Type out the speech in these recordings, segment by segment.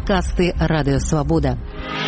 Падкасты Радыё Свабода.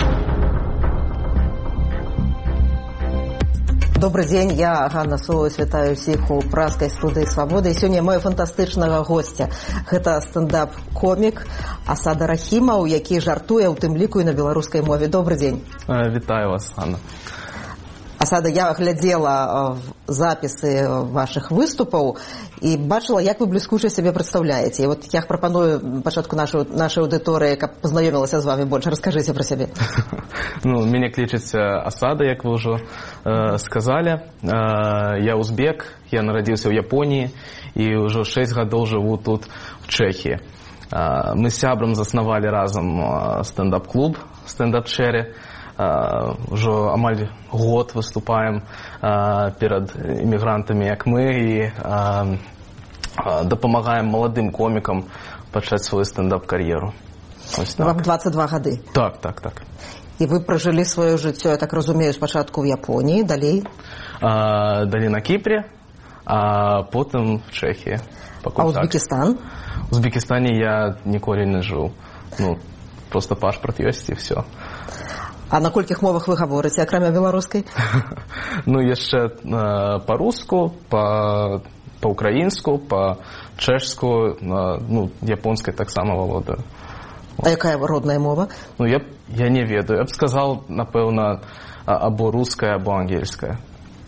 Добрый дзень, я Ганна Солось, вітаю ўсіх у празкай студыі Свабоды. І сёння маю фантастычнага госця. Гэта стендап-комік Асад Рахімаў, які жартуе, у тым ліку і на беларускай мове. Добрый дзень. Вітаю вас, Ганна. Асада, я глядзела запісы вашых выступаў і бачыла, як вы бліскуча сябе прадстаўляеце. І вот я прапаную пачатку нашай аўдыторыі, каб пазнаёмілася з вами больш. Раскажыце пра сябе. Мяне клічаць Асада, як вы ўжо сказалі. Я узбек, я нарадзіўся ў Японіі і ўжо 6 гадоў жыву тут, в Чэхіі. Мы з сябрам заснавалі разам стендап-клуб «Стендап-Чэрі». Уже амаль год выступаем перед иммигрантами, як мы, и допомагаем молодым комикам пачаць свою стендап-кар'еру. Вам 22 гады? Так. І ви прожили своє життя, я так розумію, спочатку в Японії, далі? Далі на Кіпрі, а потім в Чехії. А Узбекистан? В Узбекистані я ніколи не жив. Просто пашпорт ёсць і все. А на колькіх мовах ви говорите, акрамя беларускай? Яшчэ па-руску, па-украінску, па-чэшску, японскай таксама валодаю. А якая родная мова? Я не ведаю. Я б сказал, напэўна, або руская, або ангельская.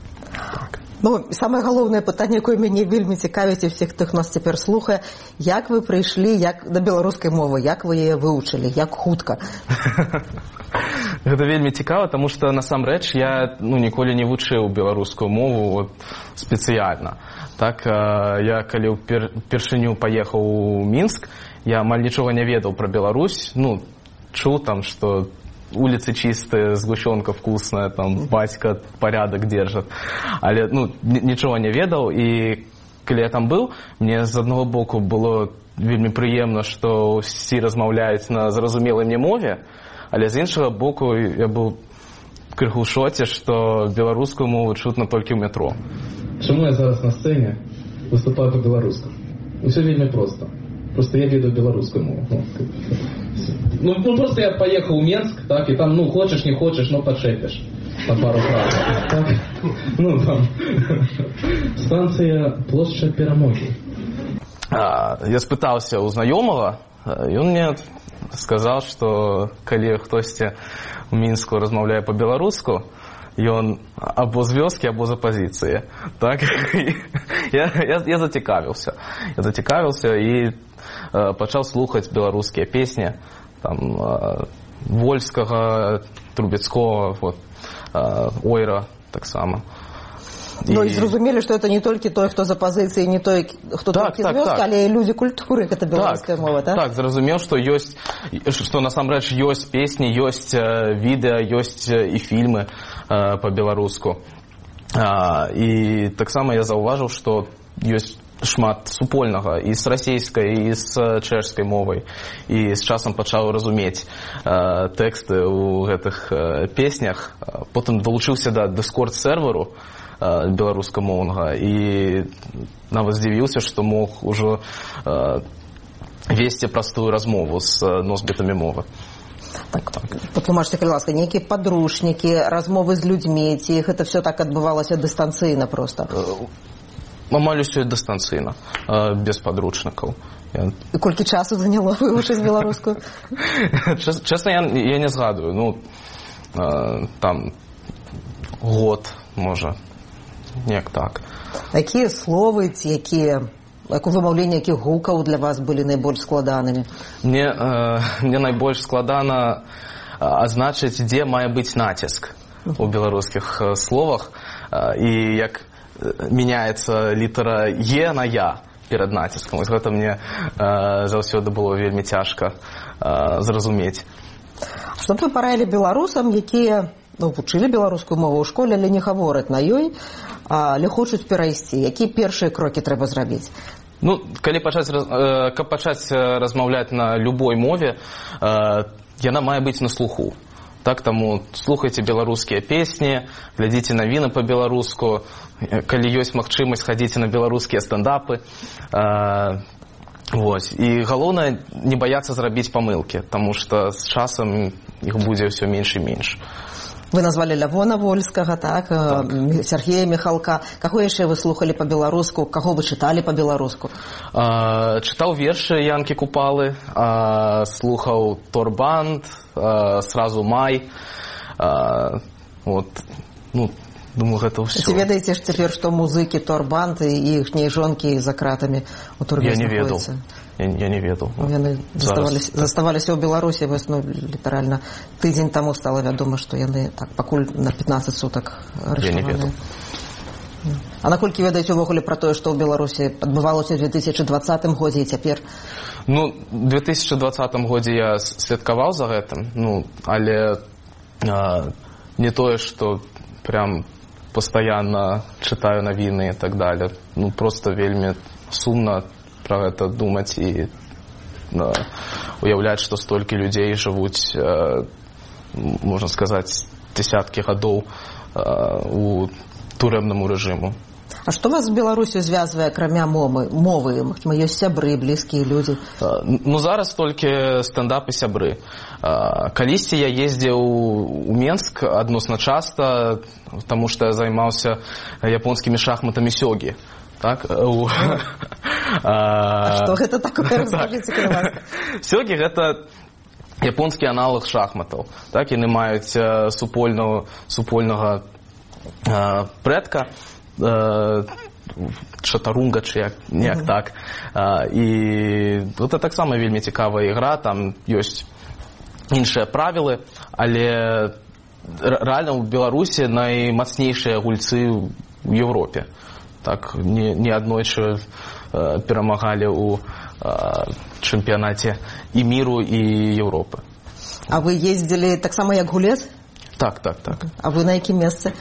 Самае галоўнае пытанне, якое мяне вельмі цікавіць і всіх, хто нас цяпер слухае, як вы прыйшлі да беларускай мовы, як вы яе вывучылі, як хутка? Гэта вельмі цікава, таму што насамрэч я ніколі не вучыў беларускую мову спецыяльна. Так, я калі ўпершыню паехаў у Мінск, я амаль нічога не ведаў пра Беларусь, чуў там, што улицы чистые, сгущенка вкусная, там батька порядок держит. Але, нічого не ведаў, і калі я там быў, мне з аднаго боку было вельмі прыемна, што ўсе размаўляюць на зразумелай мне мове, але з іншага боку я быў крыху ў шоце, што беларускую мову чутна толькі ў метро. Чаму я зараз на сцэне выступаю па-беларуску? Усё вельмі проста. Просто я ведаю беларускую мову. Просто я поехал в Минск, так, и там, хочешь, не хочешь, но подшепишь на пару фраз. Так? Там станция площадь Перамогі. Я спытаўся ў знаёмага, і он мне сказал, что калі хтосьці ў Мінску размаўляе па-беларуску, ён або з вёскі, або з апазіцыі. Так? Я зацікавіўся і пачаў слухаць беларускія песні Вольскага, Трубецкого, Ойра таксама. І зразумелі, што гэта не толькі той, хто з апазіцыі, не той, хто толькі з вёскі, але і людзі культуры, гэта беларуская мова, так? Так, зразумеў, што насамрэч ёсць песні, ёсць відэа, ёсць і фільмы па-беларуску. І таксама я заўважыў, што ёсць шмат супольнага і з расейскай, і з чэшскай мовай. І з часам пачаў разумець тэксты ў гэтых песнях. Потым далучыўся да дыскорд-серверу беларускамоўнага і нават здзівіўся, што мог ужо весці простую размову з носьбітамі мовы. Так. Патлумачце, калі ласка, нейкія падручнікі, размовы з людзьмі, ці гэта все так адбывалася дыстанцыйна проста? Амаль усё дыстанцыйна, без падручнікаў. І колькі часу заняло вывучыць беларускую? Чэсна, я не згадую. Там год, можа, неяк так. Якія словы, якія вымаўленне якіх гукаў для вас былі найбольш складанымі? Мне найбольш складана азначыць, дзе мае быць націск у беларускіх словах, і як меняется літара «е» на «я» перед націскам. Гэта мне заўсёды было вельмі цяжка зразумець. Што б вы параілі беларусам, якія вучылі беларускую мову ў школе, але не гавораць на ёй, але хочуць перайсці? Якія першыя крокі трэба зрабіць? Калі пачаць размаўляць на любой мове, яна мае быць на слуху. Так, таму слухайце беларускія песні, глядзіце навіны па-беларуску, калі ёсць магчымасць, хадзіце на беларускія стендапы. Вось. І галоўнае не баяцца зрабіць памылкі, таму што з часам іх будзе ўсё менш і менш. Вы назвалі Лявона Вольскага, так? Сергея Михалка. Каго яшчэ вы слухалі па-беларуску? Каго вы чыталі па-беларуску? Чытаў вершы Янкі Купалы, слухаў Торбанд, сразу Май. Вот, ну, думаю, гэта ўсё. Ці ведаеце ж цяпер, што музыкі Торбанд і іхнія жонкі за кратамі ў турме знаходзяцца? Я не ведаў. Яны заставаліся ў Беларусі, вось, ну, літаральна тыдзень таму стала вядома, што яны так пакуль на 15 сутак арыштаваныя. Я не ведаў. А наколькі ведаеце ўвогуле пра тое, што ў Беларусі адбывалася ў 2020 годзе і цяпер? Ну, у 2020 годзе я следкаваў за гэтым, ну, але не тое, што прям пастаянна чытаю навіны і так далее. Ну, просто вельмі сумна пра гэта думаць і уяўляць, што столькі людзей жывуць, можна сказаць, дзесяткі гадоў у турэмнаму рэжыму. А што вас з Беларусю звязвае, акрамя мовы? Магчыма, ёсць сябры, блізкія людзі? Ну, зараз толькі стендап і сябры. Калісьці я ездзіў у Менск адносна часта, таму што я займаўся японскімі шахматамі сёгі. Так? А што гэта такое? Раскажыце, калі ласка. Сёгі – гэта японскі аналог шахматаў. Так? Яны маюць супольнага предка, чатарунга, чи як так. І гэта таксама вельмі цікавая ігра, там ёсць іншыя правілы, але рэальна ў Беларусі наймацнейшыя гульцы ў Европе. Так, не аднойчы перамагалі ў чэмпіянаце і міру, і Европы. А вы ездзілі таксама як гулец? Так. А вы на якім месцы?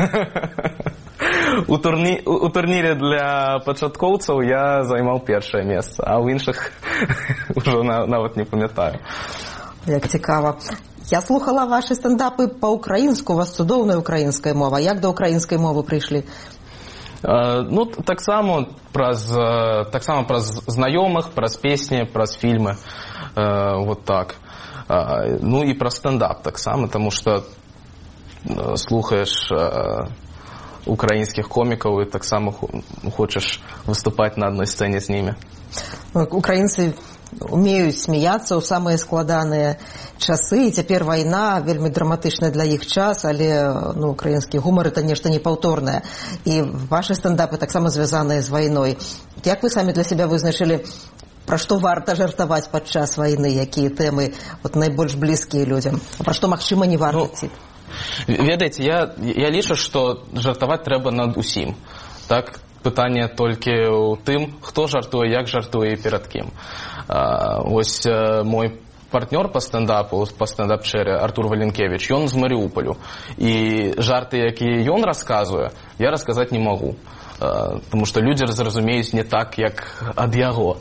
У турніры для пачаткоўцаў я займаў першае месца, а ў іншых ўжо нават не памятаю. Як цікава. Я слухала вашы стендапы па-украінску, у вас цудоўная украінская мова. Як да украінскай мовы прыйшлі? Ну, таксама праз знаёмых, праз песні, праз фільмы. Вот так. Ну і праз стендап таксама, таму што слухаеш украінскіх комікаў і таксама хочаш выступаць на адной сцэне з німі. Украінцы умеюць смяяцца ў самыя складаныя часы, і цяпер вайна, вельмі драматычная для іх час, але украінскі гумар – это нешта непаўторнае. І вашы стендапы таксама звязаныя з вайной. Як вы самі для сябе вызначылі, пра што варта жартаваць падчас вайны, якія тэмы найбольш блізкія людзям, а пра што, магчыма, не варта? Ведаеце, я лічу, што жартаваць трэба над усім. Так? Пытанне толькі ў тым, хто жартуе, як жартуе і перад кім. Ось мой партнёр па стендапу, па стендап-чэры, Артур Валенкевич, ён з Марыуполю. І жарты, якія ён расказвае, я расказаць не магу. Таму што людзі зразумеюць не так, як ад яго.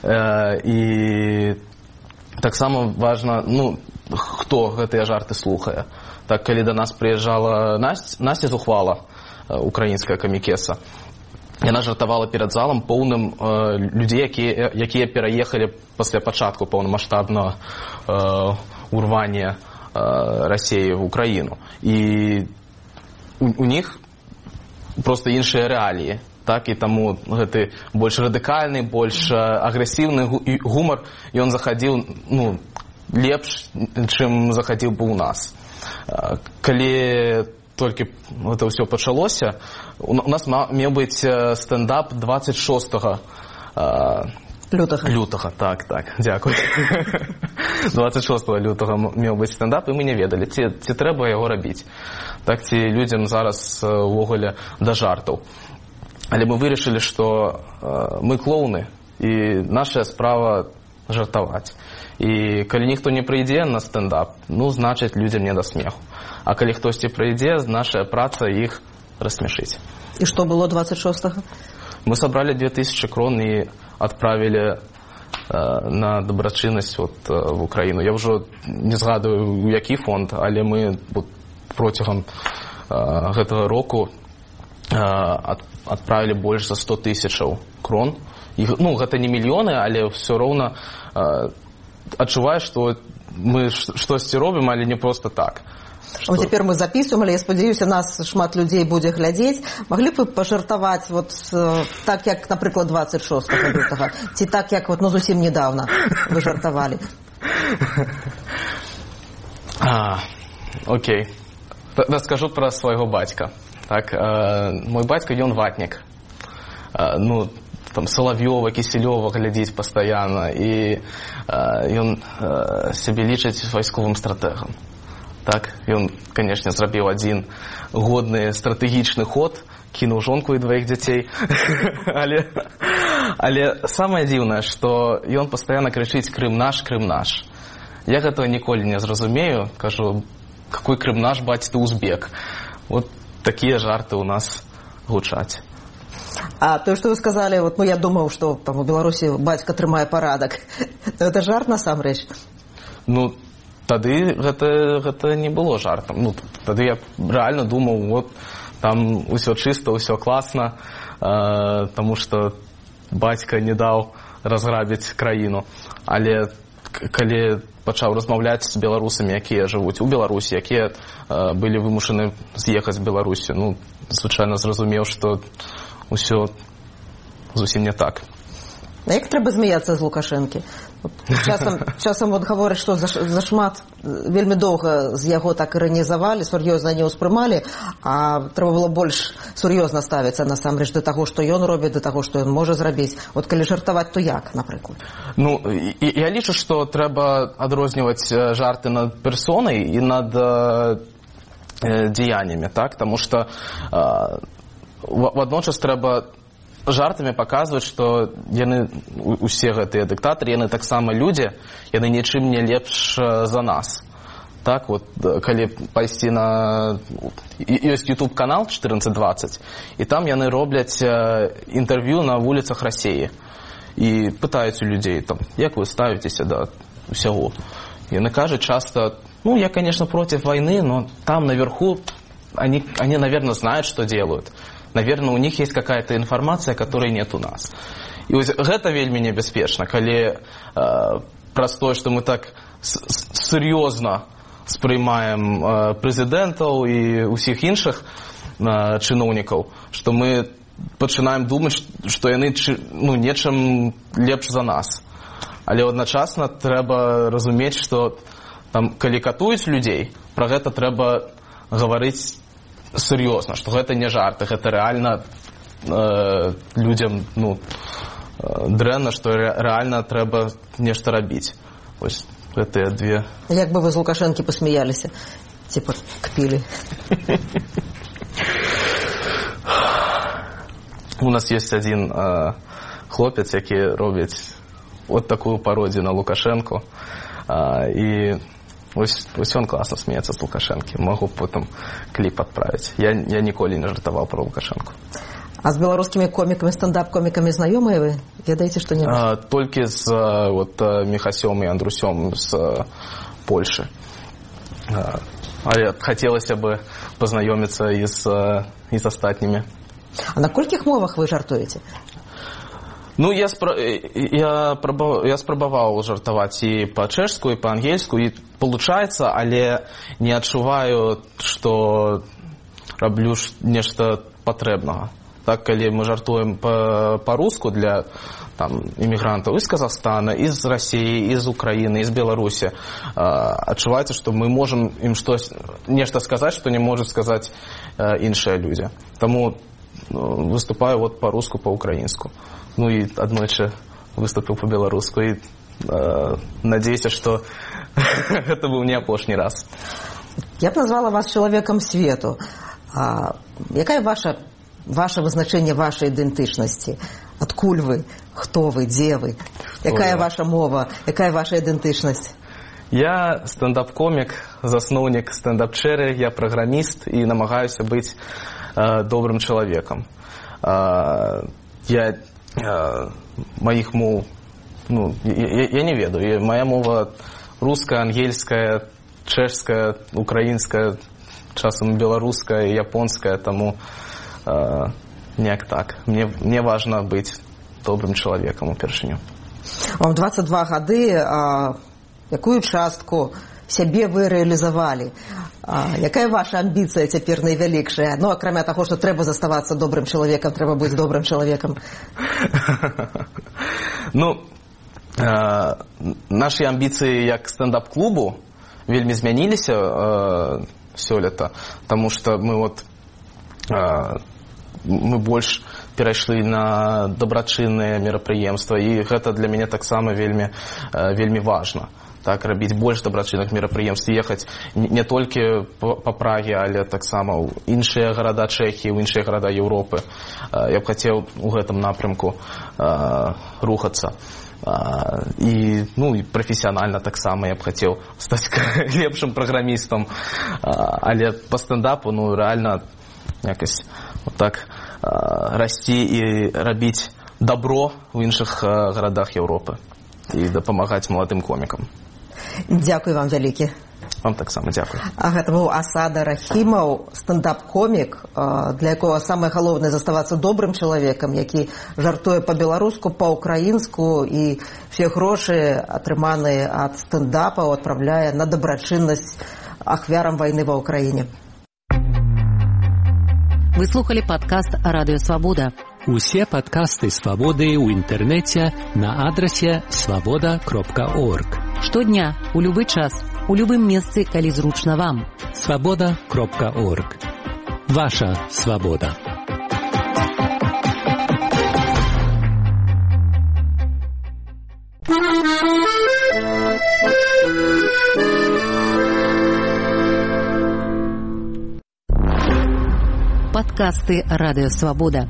І таксама важна, хто гэтыя жарты слухае. Так, калі да нас прыязджала Насця Зухвала, украінская камікеса, яна жартавала перад залам поўным людзей, якія пераехалі пасля пачатку паўнамаштабнага урвання Расіі в Украіну. І у них проста іншыя рэаліі. Так, і таму гэты больш радыкальны, больш агрэсіўны гумар, ён захадзіў лепш, чым захадзіў бы ў нас. Калі толькі гэта ўсё пачалося, у нас меў быць стендап 26 лютага. Так, дзякуй. 26 лютага меў быць стендап, і мы не ведалі, ці трэба яго рабіць. Так, ці людзям зараз увогуле да жартаў. Але мы вырашылі, што мы клоуны, і наша справа жартаваць. І калі ніхто не прыйдзе на стендап, значыць, людзям не да смеху. А калі хтосьці прыйдзе, наша праца іх рассмешыць. І што было 26-го? Мы сабралі 2000 крон і адправілі на дабрачыннасць в Украіну. Я ўжо не згадую, у які фонд, але мы процягам гэтага року адправілі больш за 100 000 крон ну, гэта не мільёны, але ўсё роўна адчуваю, што мы штосьці робім, але не проста так. Вот цяпер мы записываем, але я спадзяюся, нас шмат людзей будзе глядзець. Маглі б вы пажартаваць вот так, як, напрыклад, 26 лютага, ці так, як вот, ну, зусім недавно вы жартавалі? Окей. Раскажу про свайго бацька. Так, мой бацька, ён ватнік. Ну, там Салавёва, Кісялёва глядзіць пастаянна, і ён сябе лічыць вайсковым стратэгам. Так, ён, канешне, зрабіў адзін годны стратэгічны ход, кінуў жонку і дваіх дзяцей. Але самае дзіўнае, што ён пастаянна крычыць «Крым наш, Крым наш». Я гэтага ніколі не зразумею. Кажу, какой Крым наш, баць, ты узбек. Вот такія жарты ў нас гучаць. А то, что вы сказали, вот, ну, я думаю, что там у Беларусі бацька трымае парадак. Это жарт насамрэч? Ну, тады гэта не было жартам. Ну, тады я рэальна думаў, вот, там усё чыста, усё класна, таму што бацька не даў разграбіць краіну. Але калі пачаў размаўляць з беларусамі, якія жывуць у Беларусі, якія былі вымушаны з'ехаць з Беларусі, ну, звычайна зразумеў, што усё зусім не так. А як трэба змяяцца з Лукашэнкі? Часам вот гавораць, што зашмат, вельмі доўга з яго так іранізавалі, сур'ёзна не ўспрымалі, а трэба было больш сур'ёзна ставіцца насамрэч да таго, што ён робіць, да таго, што ён можа зрабіць. Вот калі жартаваць, то як, напрыклад? Ну, я лічу, што трэба адрозніваць жарты над персонай і над дзеяннямі, так? Таму што водночас трэба жартамі паказваць, што яны, усе гэтыя дыктатары, яны таксама людзі, яны нічым не лепш за нас. Так, вот, калі пайсці на... Ёсць YouTube-канал 1420, і там яны робляць інтэрв'ю на вуліцах Расіі. І пытаюць у людзей, там, як вы ставіцеся да ўсяго. Яны кажуць часта, ну, я, конечно, против войны, но там наверху они, наверное, знают, что делают. Наверное, у них есть какая-то информация, которой нет у нас. И вот это вельмі небяспечна, калі праз тое, што мы так сур'ёзна спрымаем прэзідэнтаў і ўсіх іншых чыноўнікаў, што мы пачынаем думаць, што яны, ну, нечым лепш за нас. Але адначасна трэба разумець, што там, калі катуюць людзей, пра гэта трэба гаварыць сур'ёзна, што гэта не жарты, гэта рэальна людзям, ну, дрэнна, што рэальна трэба нешта рабіць. Вось гэтыя две. Як бы вы з Лукашэнкі пасмяяліся? Типа, кпілі. У нас ёсць адзін хлопец, які робіць вот такую пародію на Лукашэнку. І вось он класна смеецца з Лукашэнкі. Могу потым кліп адправіць. Я ніколі не жартаваў про Лукашэнку. А з беларускімі комікамі, стендап-комікамі знаёмыя вы? Ведаеце што-небудзь? Толькі з вот, Міхасём і Андрусём з Польшы. Але хацелася бы пазнаёміцца і з астатнімі. А на колькіх мовах вы жартуеце? Ну, я спрабаваў жартаваць і па-чэшску, і па-ангельску, і получаецца, але не адчуваю, што раблю нешта патрэбнага. Так, калі мы жартуем па-руску для там, імігрантаў і з Казахстана, і з Расіі, і з Украіны, і з Беларусі, адчуваецца, што мы можам ім нешта сказаць, што не можуць сказаць іншыя людзі. Таму выступаю вот па-руску, па-украінску. Ну і аднойчы выступіў па-беларуску і надзеюся, што гэта быў не апошні раз. Я б назвала вас чалавекам свету. Якая ваше вызначэнне вашай ідэнтычнасці? Адкуль вы? Хто вы? Дзе вы? Якая ваша мова? Якая ваша ідэнтычнасць? Я стендап-комік, засноўнік стендап-чэры, я праграміст і намагаюся быць добрым чалавекам. Я маіх моў, ну, я не ведаю. Моя мова руская, ангельская, чэшская, украінская, часам беларуская, японская, таму неяк так. Мне важна быць добрым человеком упершыню. Вам 22 гады, якую частку сябе вы рэалізавалі? Якая ваша амбіцыя цяпер найвялікшая? Ну, акрамя таго, што трэба заставацца добрым чалавекам, трэба быць добрым чалавекам. Ну, наши амбіцыі як стендап-клубу вельмі змяніліся сёлета, таму што мы больш перайшлі на дабрачынныя мерапрыемствы, і гэта для мяне таксама вельмі важна. Так, рабіць больш дабрачынных мерапрыемств, ехаць не толькі па Праге, але таксама ў іншыя гарада Чэхіі, ў іншыя гарада Еўропы. Я б хацеў у гэтым напрямку рухацца. І прафесіянальна таксама я б хацеў стаць лепшым праграмістам, але па стендапу рэальна якось так расці і рабіць добро ў іншых гарадах Еўропы і дапамагаць маладым комікам. Дзякуй вам вялікі. Вам таксама дзякуй. А гэта быў Асада Рахімаў, стендап-комік, для якога самае галоўнае заставацца добрым чалавекам, які жартуе па-беларуску, па-ўкраінску і все грошы, атрыманыя ад стендапаў, адпраўляе на дабрачыннасць ахвярам вайны ва ўкраіне. Вы слухали падкаст «Радыё Свабода». Усе падкасты «Свабоды» ў інтэрнэце на адрасе свабода.орг. Штодня, у любы час, у любым месцы, калі зручна вам. свабода.орг. Ваша свабода. Подкасты «Радыё Свабода».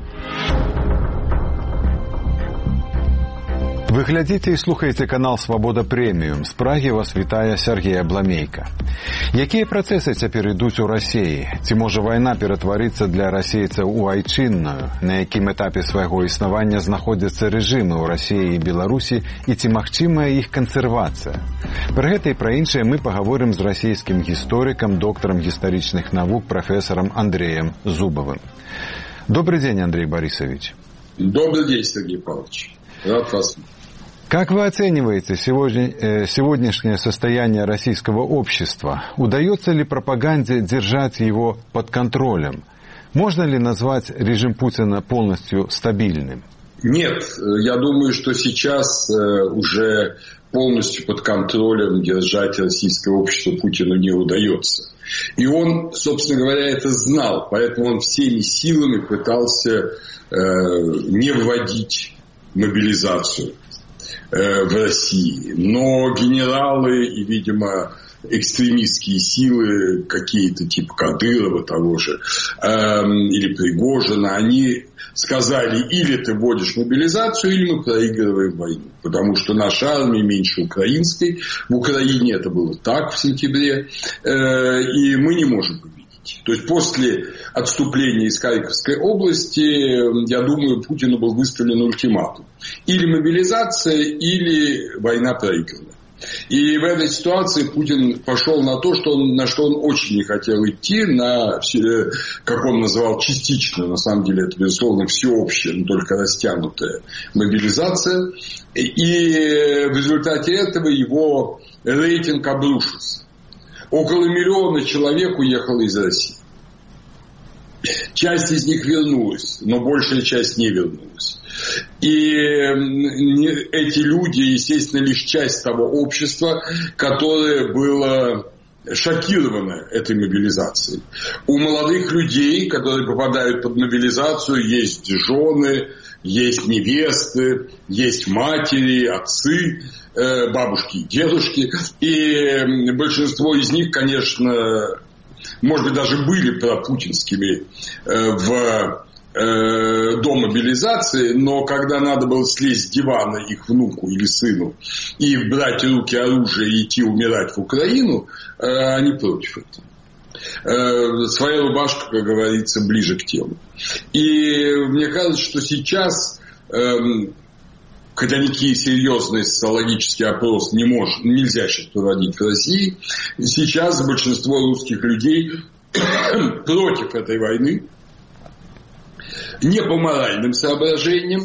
Вы глядзіце і слухаеце канал «Свабода Прэміум». З Прагі вас вітае Сергей Абламейка. Якія працэсы цяпер ідуць у Расіі? Ці можа вайна ператварыцца для расейцаў у айчынную? На якім этапе свайго існавання знаходзяцца рэжымы ў Расіі і Беларусі і ці магчымая іх кансервацыя? Пра гэта і пра іншае мы пагаворым з расійскім гісторыкам, доктарам гістарычных навук, прафесарам Андреем Зубовым. Добрый день, Андрей Борисович. Добрый день, Сергей Павлович. Рад вас. Как вы оцениваете сегодняшнее состояние российского общества? Удается ли пропаганде держать его под контролем? Можно ли назвать режим Путина полностью стабильным? Нет, я думаю, что сейчас уже полностью под контролем держать российское общество Путину не удается. И он, собственно говоря, это знал, поэтому он всеми силами пытался не вводить мобилизацию в России. Но генералы и, видимо, экстремистские силы, какие-то типа Кадырова того же, или Пригожина, они сказали, или ты вводишь мобилизацию, или мы проигрываем войну. Потому что наша армия меньше украинской. В Украине это было так в сентябре. И мы не можем победить. То есть после отступления из Харьковской области, я думаю, Путину был выставлен ультиматум. Или мобилизация, или война проиграна. И в этой ситуации Путин пошел на то, на что он очень не хотел идти, на, как он называл, частично, на самом деле это, безусловно, всеобщая, но только растянутая мобилизация. И в результате этого его рейтинг обрушился. Около 1 миллиона человек уехало из России. Часть из них вернулась, но большая часть не вернулась. И эти люди, естественно, лишь часть того общества, которое было шокировано этой мобилизацией. У молодых людей, которые попадают под мобилизацию, есть жены, есть невесты, есть матери, отцы, бабушки и дедушки. И большинство из них, конечно, может быть, даже были пропутинскими в до мобилизации, но когда надо было слезть с дивана их внуку или сыну и брать в руки оружие и идти умирать в Украину, они против этого. Своя рубашка, как говорится, ближе к телу. И мне кажется, что сейчас, хотя никакие серьезные социологические опросы нельзя сейчас проводить в России, сейчас большинство русских людей против этой войны. Не по моральным соображениям,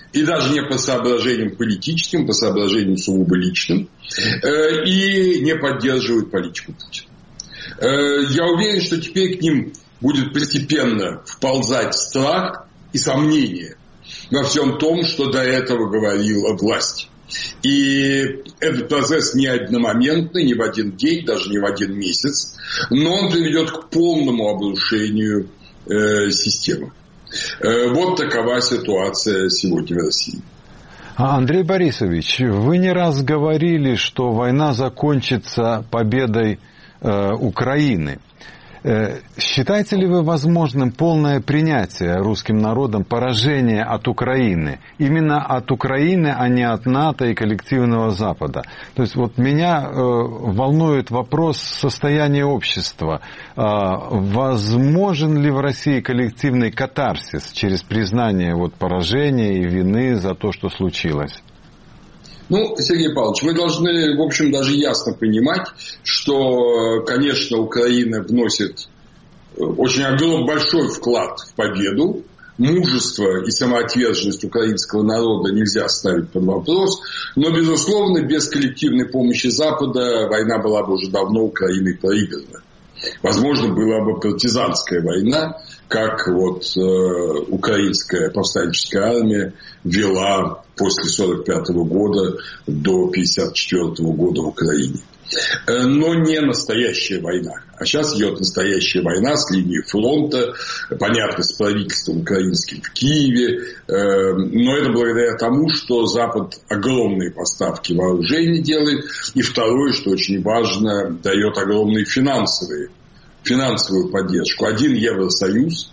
и даже не по соображениям политическим, по соображениям сугубо личным, и не поддерживают политику Путина. Я уверен, что теперь к ним будет постепенно вползать страх и сомнение во всем том, что до этого говорила власть. И этот процесс не одномоментный, не в один день, даже не в один месяц, но он приведет к полному обрушению системы. Вот такова ситуация сегодня в России. Андрей Борисович, вы не раз говорили, что война закончится победой Украины. Считаете ли вы возможным полное принятие русским народом поражения от Украины? Именно от Украины, а не от НАТО и коллективного Запада. То есть вот меня волнует вопрос состояния общества. Возможен ли в России коллективный катарсис через признание поражения и вины за то, что случилось? Сергей Павлович, мы должны, в общем, даже ясно понимать, что, конечно, Украина вносит очень большой вклад в победу. Мужество и самоотверженность украинского народа нельзя ставить под вопрос. Но, безусловно, без коллективной помощи Запада война была бы уже давно Украиной проиграна. Возможно, была бы партизанская война, как украинская повстанческая армия вела после 1945 года до 1954 года в Украине. Но не настоящая война. А сейчас идет настоящая война с линии фронта, понятно, с правительством украинским в Киеве. Но это благодаря тому, что Запад огромные поставки вооружений делает. И второе, что очень важно, дает огромные финансовую поддержку. Один Евросоюз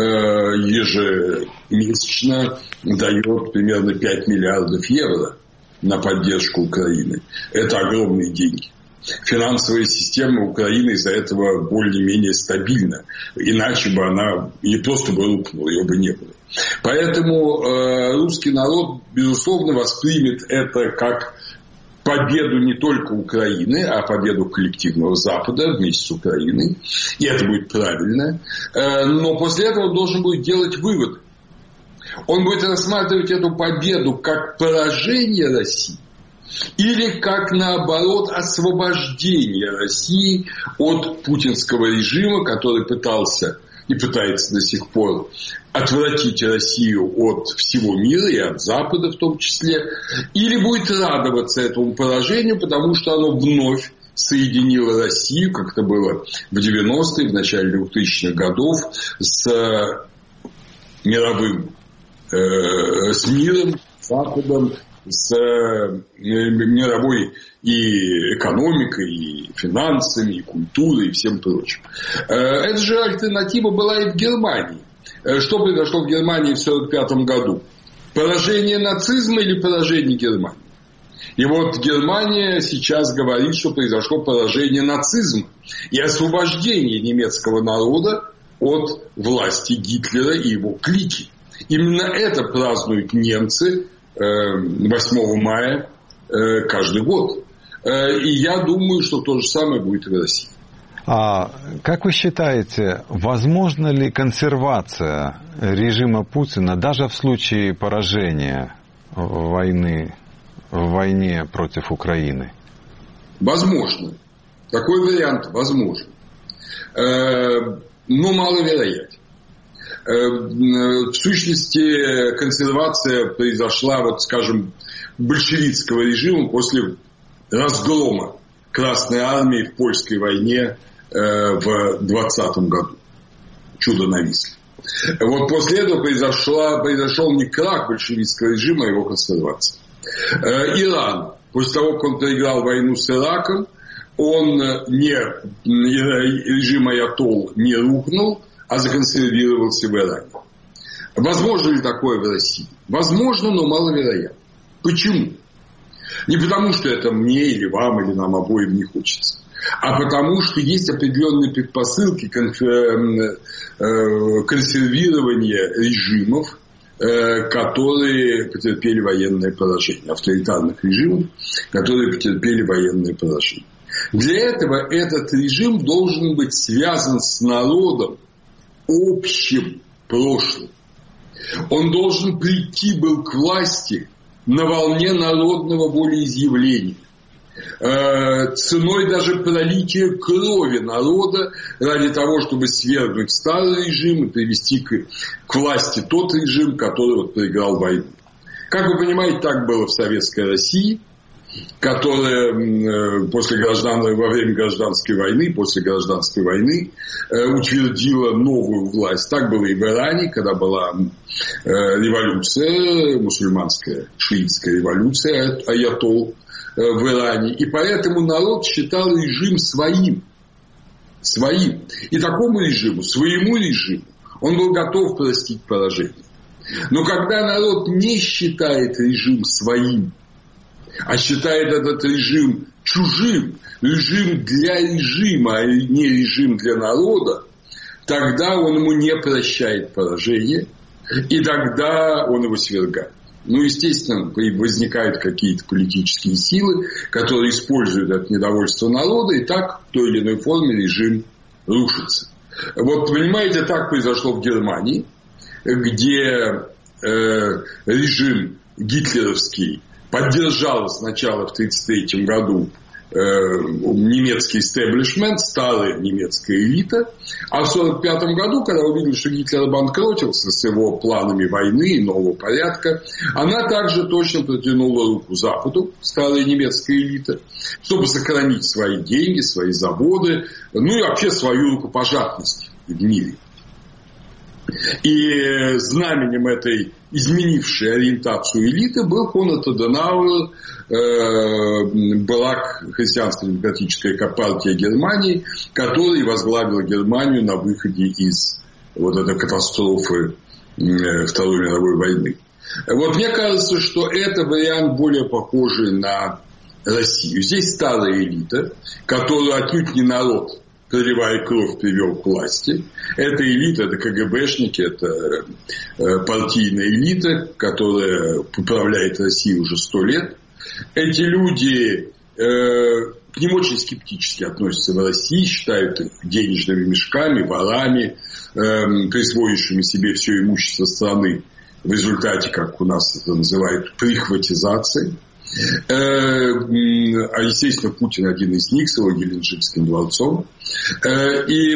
ежемесячно дает примерно 5 миллиардов евро на поддержку Украины. Это огромные деньги. Финансовая система Украины из-за этого более-менее стабильна. Иначе бы она не просто бы рухнула, ее бы не было. Поэтому русский народ, безусловно, воспримет это как победу не только Украины, а победу коллективного Запада вместе с Украиной. И это будет правильно. Но после этого он должен будет делать вывод. Он будет рассматривать эту победу как поражение России или как, наоборот, освобождение России от путинского режима, который пытался и пытается до сих пор отвратить Россию от всего мира и от Запада в том числе, или будет радоваться этому поражению, потому что оно вновь соединило Россию, как это было в 90-е, в начале 2000-х годов, с мировым, с миром, Западом, с мировой и экономикой, и финансами, и культурой, и всем прочим. Эта же альтернатива была и в Германии. Что произошло в Германии в 1945 году? Поражение нацизма или поражение Германии? И Германия сейчас говорит, что произошло поражение нацизма и освобождение немецкого народа от власти Гитлера и его клики. Именно это празднуют немцы 8 мая каждый год. И я думаю, что то же самое будет и в России. А как вы считаете, возможна ли консервация режима Путина даже в случае поражения в войне против Украины? Возможно. Такой вариант возможен. Но маловероятен. В сущности, консервация произошла, скажем, большевистского режима после разгрома Красной Армии в Польской войне в 20 году. Чудо на Висле. После этого произошел не крах большевистского режима, а его консервация. Иран, после того, как он проиграл войну с Ираком, режим Аятолл не рухнул, а законсервировался в Иране. Возможно ли такое в России? Возможно, но маловероятно. Почему? Не потому, что это мне или вам, или нам обоим не хочется, а потому, что есть определенные предпосылки консервирования режимов, которые потерпели военное поражение, авторитарных режимов, которые потерпели военное поражение. Для этого этот режим должен быть связан с народом общим прошлым. Он должен прийти был к власти на волне народного волеизъявления, ценой даже пролития крови народа ради того, чтобы свергнуть старый режим и привести к власти тот режим, который проиграл войну. Как вы понимаете, так было в Советской России, которая во время гражданской войны, после гражданской войны утвердила новую власть. Так было и в Иране, когда была революция, мусульманская, шиитская революция аятол в Иране. И поэтому народ считал режим своим. И такому режиму, своему режиму, он был готов простить поражение. Но когда народ не считает режим своим, а считает этот режим чужим, режим для режима, а не режим для народа, тогда он ему не прощает поражение, и тогда он его свергает. Ну, естественно, возникают какие-то политические силы, которые используют это недовольство народа, и так в той или иной форме режим рушится. Вот, понимаете, так произошло в Германии, где режим гитлеровский поддержал сначала в 1933 году немецкий истеблишмент, старая немецкая элита, а в 1945 году, когда увидели, что Гитлер обанкротился с его планами войны и нового порядка, она также точно протянула руку Западу, старая немецкая элита, чтобы сохранить свои деньги, свои заводы, ну и вообще свою рукопожатность в мире. И знаменем этой изменившей ориентацию элиты был Конрад Аденауэр, была христианско-демократическая партия Германии, которая возглавила Германию на выходе из вот этой катастрофы Второй мировой войны. Вот мне кажется, что это вариант более похожий на Россию. Здесь старая элита, которую отнюдь не народ, проливая кровь, привел к власти. Это элита, это КГБшники, это партийная элита, которая управляет Россией уже 100 лет. Эти люди к ним очень скептически относятся в России, считают их денежными мешками, ворами, присвоившими себе все имущество страны в результате, как у нас это называют, прихватизации. А, естественно, Путин один из них с его Геленджикским дворцом. И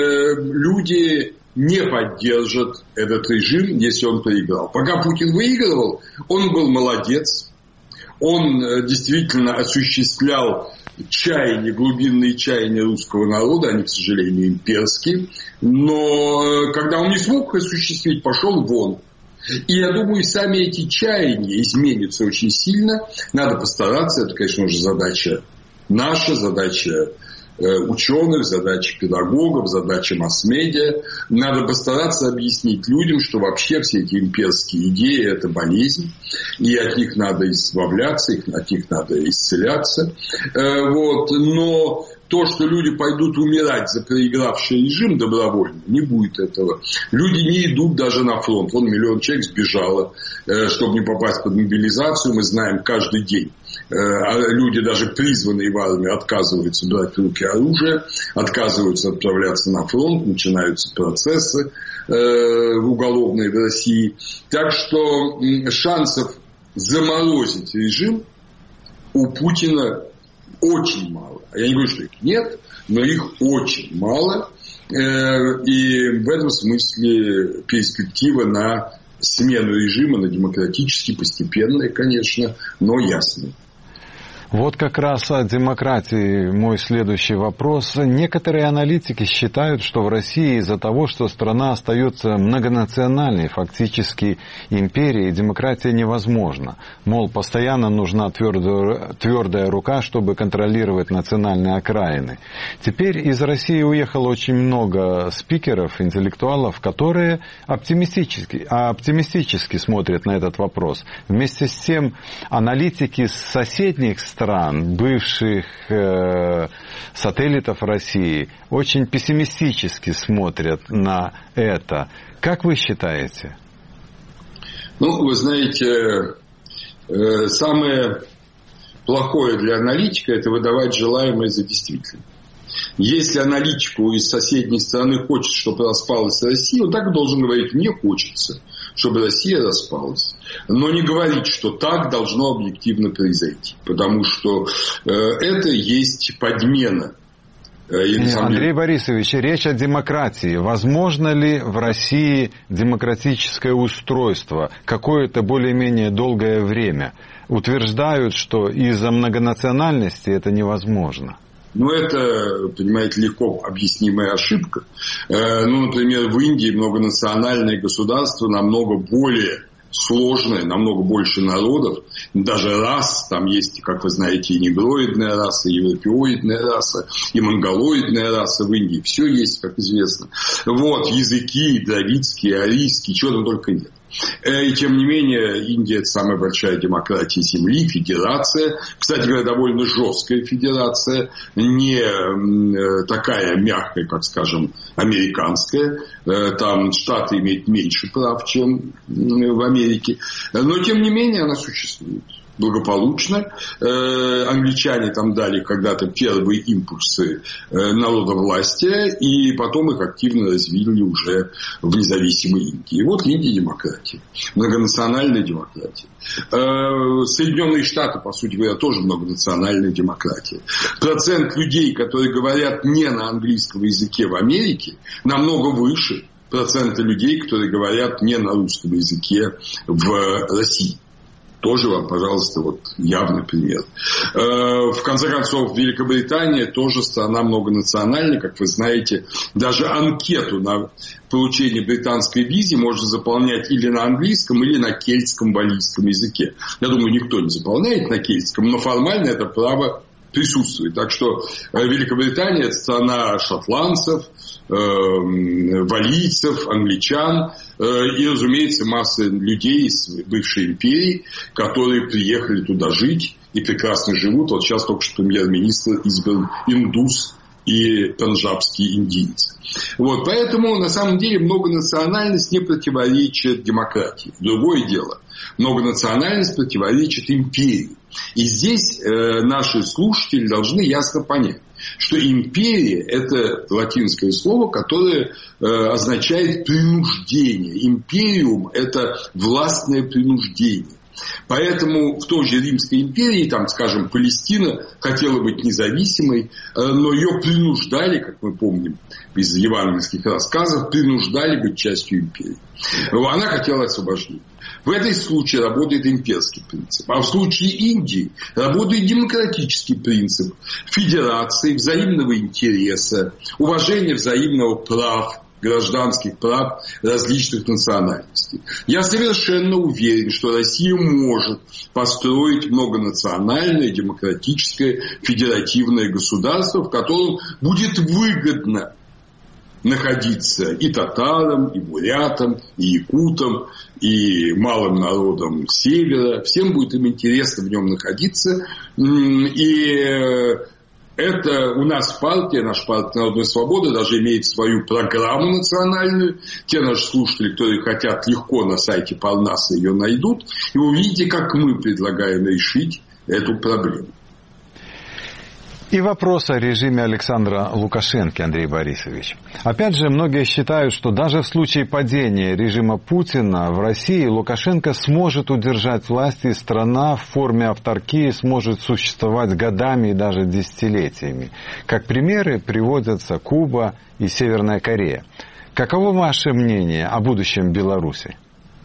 люди не поддержат этот режим, если он проиграл. Пока Путин выигрывал, он был молодец. Он действительно осуществлял чаяния, глубинные чаяния русского народа, они, к сожалению, имперские. Но когда он не смог их осуществить, пошел вон. И я думаю, сами эти чаяния изменятся очень сильно. Надо постараться. Это, конечно же, задача наша, задача ученых, задача педагогов, задача масс-медиа. Надо постараться объяснить людям, что вообще все эти имперские идеи – это болезнь. И от них надо избавляться, от них надо исцеляться. Вот. Но то, что люди пойдут умирать за проигравший режим добровольно, не будет этого. Люди не идут даже на фронт. Вон 1 миллион человек сбежало, чтобы не попасть под мобилизацию. Мы знаем каждый день. Люди, даже призванные в армию, отказываются брать в руки оружие, отказываются отправляться на фронт, начинаются процессы уголовные в России. Так что шансов заморозить режим у Путина очень мало. Я не говорю, что их нет, но их очень мало. И в этом смысле перспектива на смену режима, на демократический, постепенная, конечно, но ясная. Вот как раз о демократии мой следующий вопрос. Некоторые аналитики считают, что в России из-за того, что страна остается многонациональной, фактически империей, демократия невозможна. Мол, постоянно нужна твердая рука, чтобы контролировать национальные окраины. Теперь из России уехало очень много спикеров, интеллектуалов, которые оптимистически смотрят на этот вопрос. Вместе с тем, аналитики соседних стран, бывших сателлитов России, очень пессимистически смотрят на это. Как вы считаете? Ну, вы знаете, самое плохое для аналитика – это выдавать желаемое за действительное. Если аналитику из соседней страны хочет, чтобы распалась Россия, он так и должен говорить: мне хочется, чтобы Россия распалась. Но не говорить, что так должно объективно произойти. Потому что это есть подмена. Андрей Борисович, речь о демократии. Возможно ли в России демократическое устройство какое-то более-менее долгое время? Утверждают, что из-за многонациональности это невозможно. Ну, это, понимаете, легко объяснимая ошибка. Например, в Индии многонациональное государство намного более сложное, намного больше народов, даже рас, там есть, как вы знаете, и негроидная раса, и европеоидная раса, и монголоидная раса в Индии, все есть, как известно. Вот, языки, дравидские, арийские, чего там только нет. И тем не менее, Индия – это самая большая демократия Земли, федерация. Кстати говоря, довольно жесткая федерация, не такая мягкая, как, скажем, американская. Там Штаты имеют меньше прав, чем в Америке. Но, тем не менее, она существует благополучно. Англичане там дали когда-то первые импульсы народовластия, и потом их активно развили уже в независимой Индии. И вот Индия демократия, многонациональная демократия. Соединенные Штаты, по сути говоря, тоже многонациональная демократия. Процент людей, которые говорят не на английском языке в Америке, намного выше процента людей, которые говорят не на русском языке в России. Тоже вам, пожалуйста, вот явный пример. В конце концов, Великобритания тоже страна многонациональная, как вы знаете. Даже анкету на получение британской визы можно заполнять или на английском, или на кельтском, валлийском языке. Я думаю, никто не заполняет на кельтском, но формально это право присутствует. Так что Великобритания – это страна шотландцев, валлийцев, англичан и, разумеется, масса людей из бывшей империи, которые приехали туда жить и прекрасно живут. Вот сейчас только что премьер-министр избран индус и пенджабский индиец. Вот, поэтому, на самом деле, многонациональность не противоречит демократии. Другое дело, многонациональность противоречит империи. И здесь наши слушатели должны ясно понять, что империя – это латинское слово, которое означает принуждение. Империум – это властное принуждение. Поэтому в той же Римской империи, там, скажем, Палестина хотела быть независимой, но ее принуждали, как мы помним из евангельских рассказов, принуждали быть частью империи. Она хотела освобождения. В этом случае работает имперский принцип. А в случае Индии работает демократический принцип федерации, взаимного интереса, уважения взаимного прав, гражданских прав различных национальностей. Я совершенно уверен, что Россия может построить многонациональное, демократическое, федеративное государство, в котором будет выгодно находиться и татарам, и бурятам, и якутам, и малым народам севера. Всем будет им интересно в нем находиться. И это у нас партия, наша партия «Народная свобода» даже имеет свою программу национальную. Те наши слушатели, которые хотят, легко на сайте Парнаса ее найдут. И увидите, как мы предлагаем решить эту проблему. И вопрос о режиме Александра Лукашенко, Андрей Борисович. Опять же, многие считают, что даже в случае падения режима Путина в России Лукашенко сможет удержать власть, и страна в форме автаркии сможет существовать годами и даже десятилетиями. Как примеры приводятся Куба и Северная Корея. Каково ваше мнение о будущем Беларуси?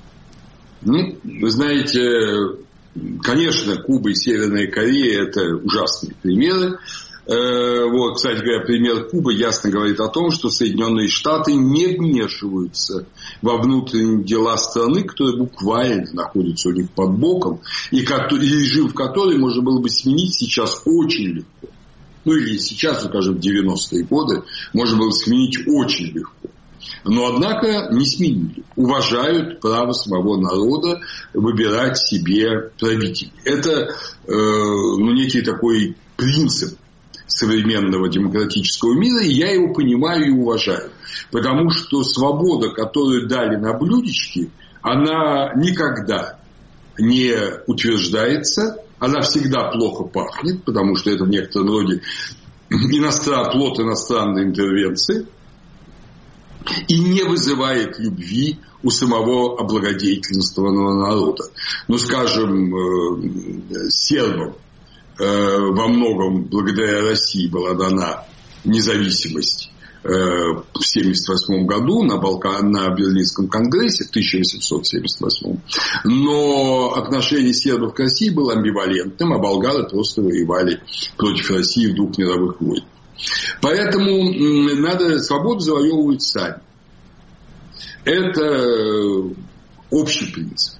Вы знаете, конечно, Куба и Северная Корея – это ужасные примеры. Вот, кстати говоря, пример Кубы ясно говорит о том, что Соединенные Штаты не вмешиваются во внутренние дела страны, которая буквально находится у них под боком, и режим в которой можно было бы сменить сейчас очень легко. Ну или сейчас, скажем, в 90-е годы можно было сменить очень легко. Но, однако, не сменили. Уважают право самого народа выбирать себе правителей. Это некий такой принцип современного демократического мира, и я его понимаю и уважаю. Потому что свобода, которую дали на блюдечке, она никогда не утверждается, она всегда плохо пахнет, потому что это в некотором роде плод иностранной интервенции и не вызывает любви у самого облагодетельствованного народа. Ну, скажем, сербам во многом благодаря России была дана независимость в 1978 году на Берлинском конгрессе в 1878. Но отношение сербов к России было амбивалентным, а болгары просто воевали против России в 2 мировых войнах. Поэтому надо свободу завоевывать сами. Это общий принцип.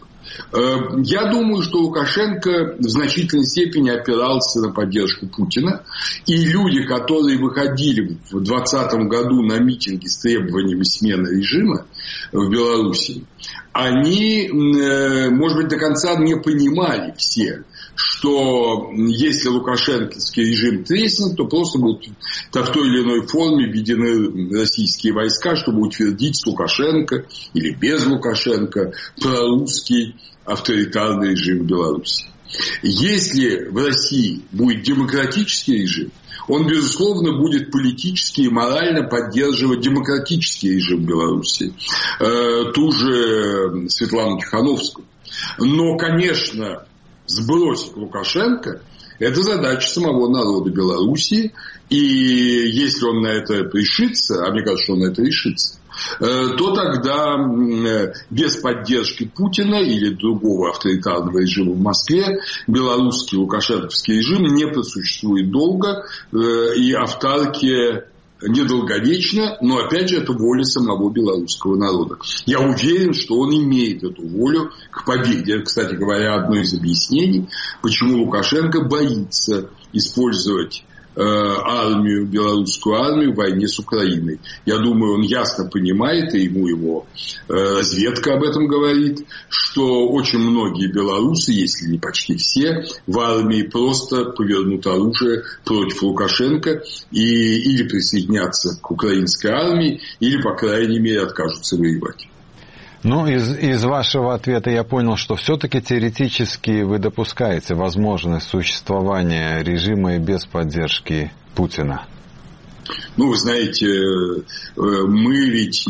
Я думаю, что Лукашенко в значительной степени опирался на поддержку Путина. И люди, которые выходили в 2020 году на митинги с требованиями смены режима в Беларуси, они, может быть, до конца не понимали все, что если лукашенковский режим треснет, то просто будут в той или иной форме введены российские войска, чтобы утвердить с Лукашенко или без Лукашенко прорусский авторитарный режим в Беларуси. Если в России будет демократический режим, он, безусловно, будет политически и морально поддерживать демократический режим в Беларуси. Ту же Светлану Тихановскую. Но, конечно, сбросить Лукашенко – это задача самого народа Беларуси. И если он на это решится, а мне кажется, что он на это решится, то тогда без поддержки Путина или другого авторитарного режима в Москве белорусский лукашенковский режим не просуществует долго, и автаркия недолговечна, но опять же это воля самого белорусского народа. Я уверен, что он имеет эту волю к победе. Это, кстати говоря, одно из объяснений, почему Лукашенко боится использовать армию, белорусскую армию в войне с Украиной. Я думаю, он ясно понимает, и ему его разведка об этом говорит, что очень многие белорусы, если не почти все, в армии просто повернут оружие против Лукашенко или присоединятся к украинской армии, или, по крайней мере, откажутся воевать. Ну, из вашего ответа я понял, что все-таки теоретически вы допускаете возможность существования режима и без поддержки Путина. Ну, вы знаете, мы ведь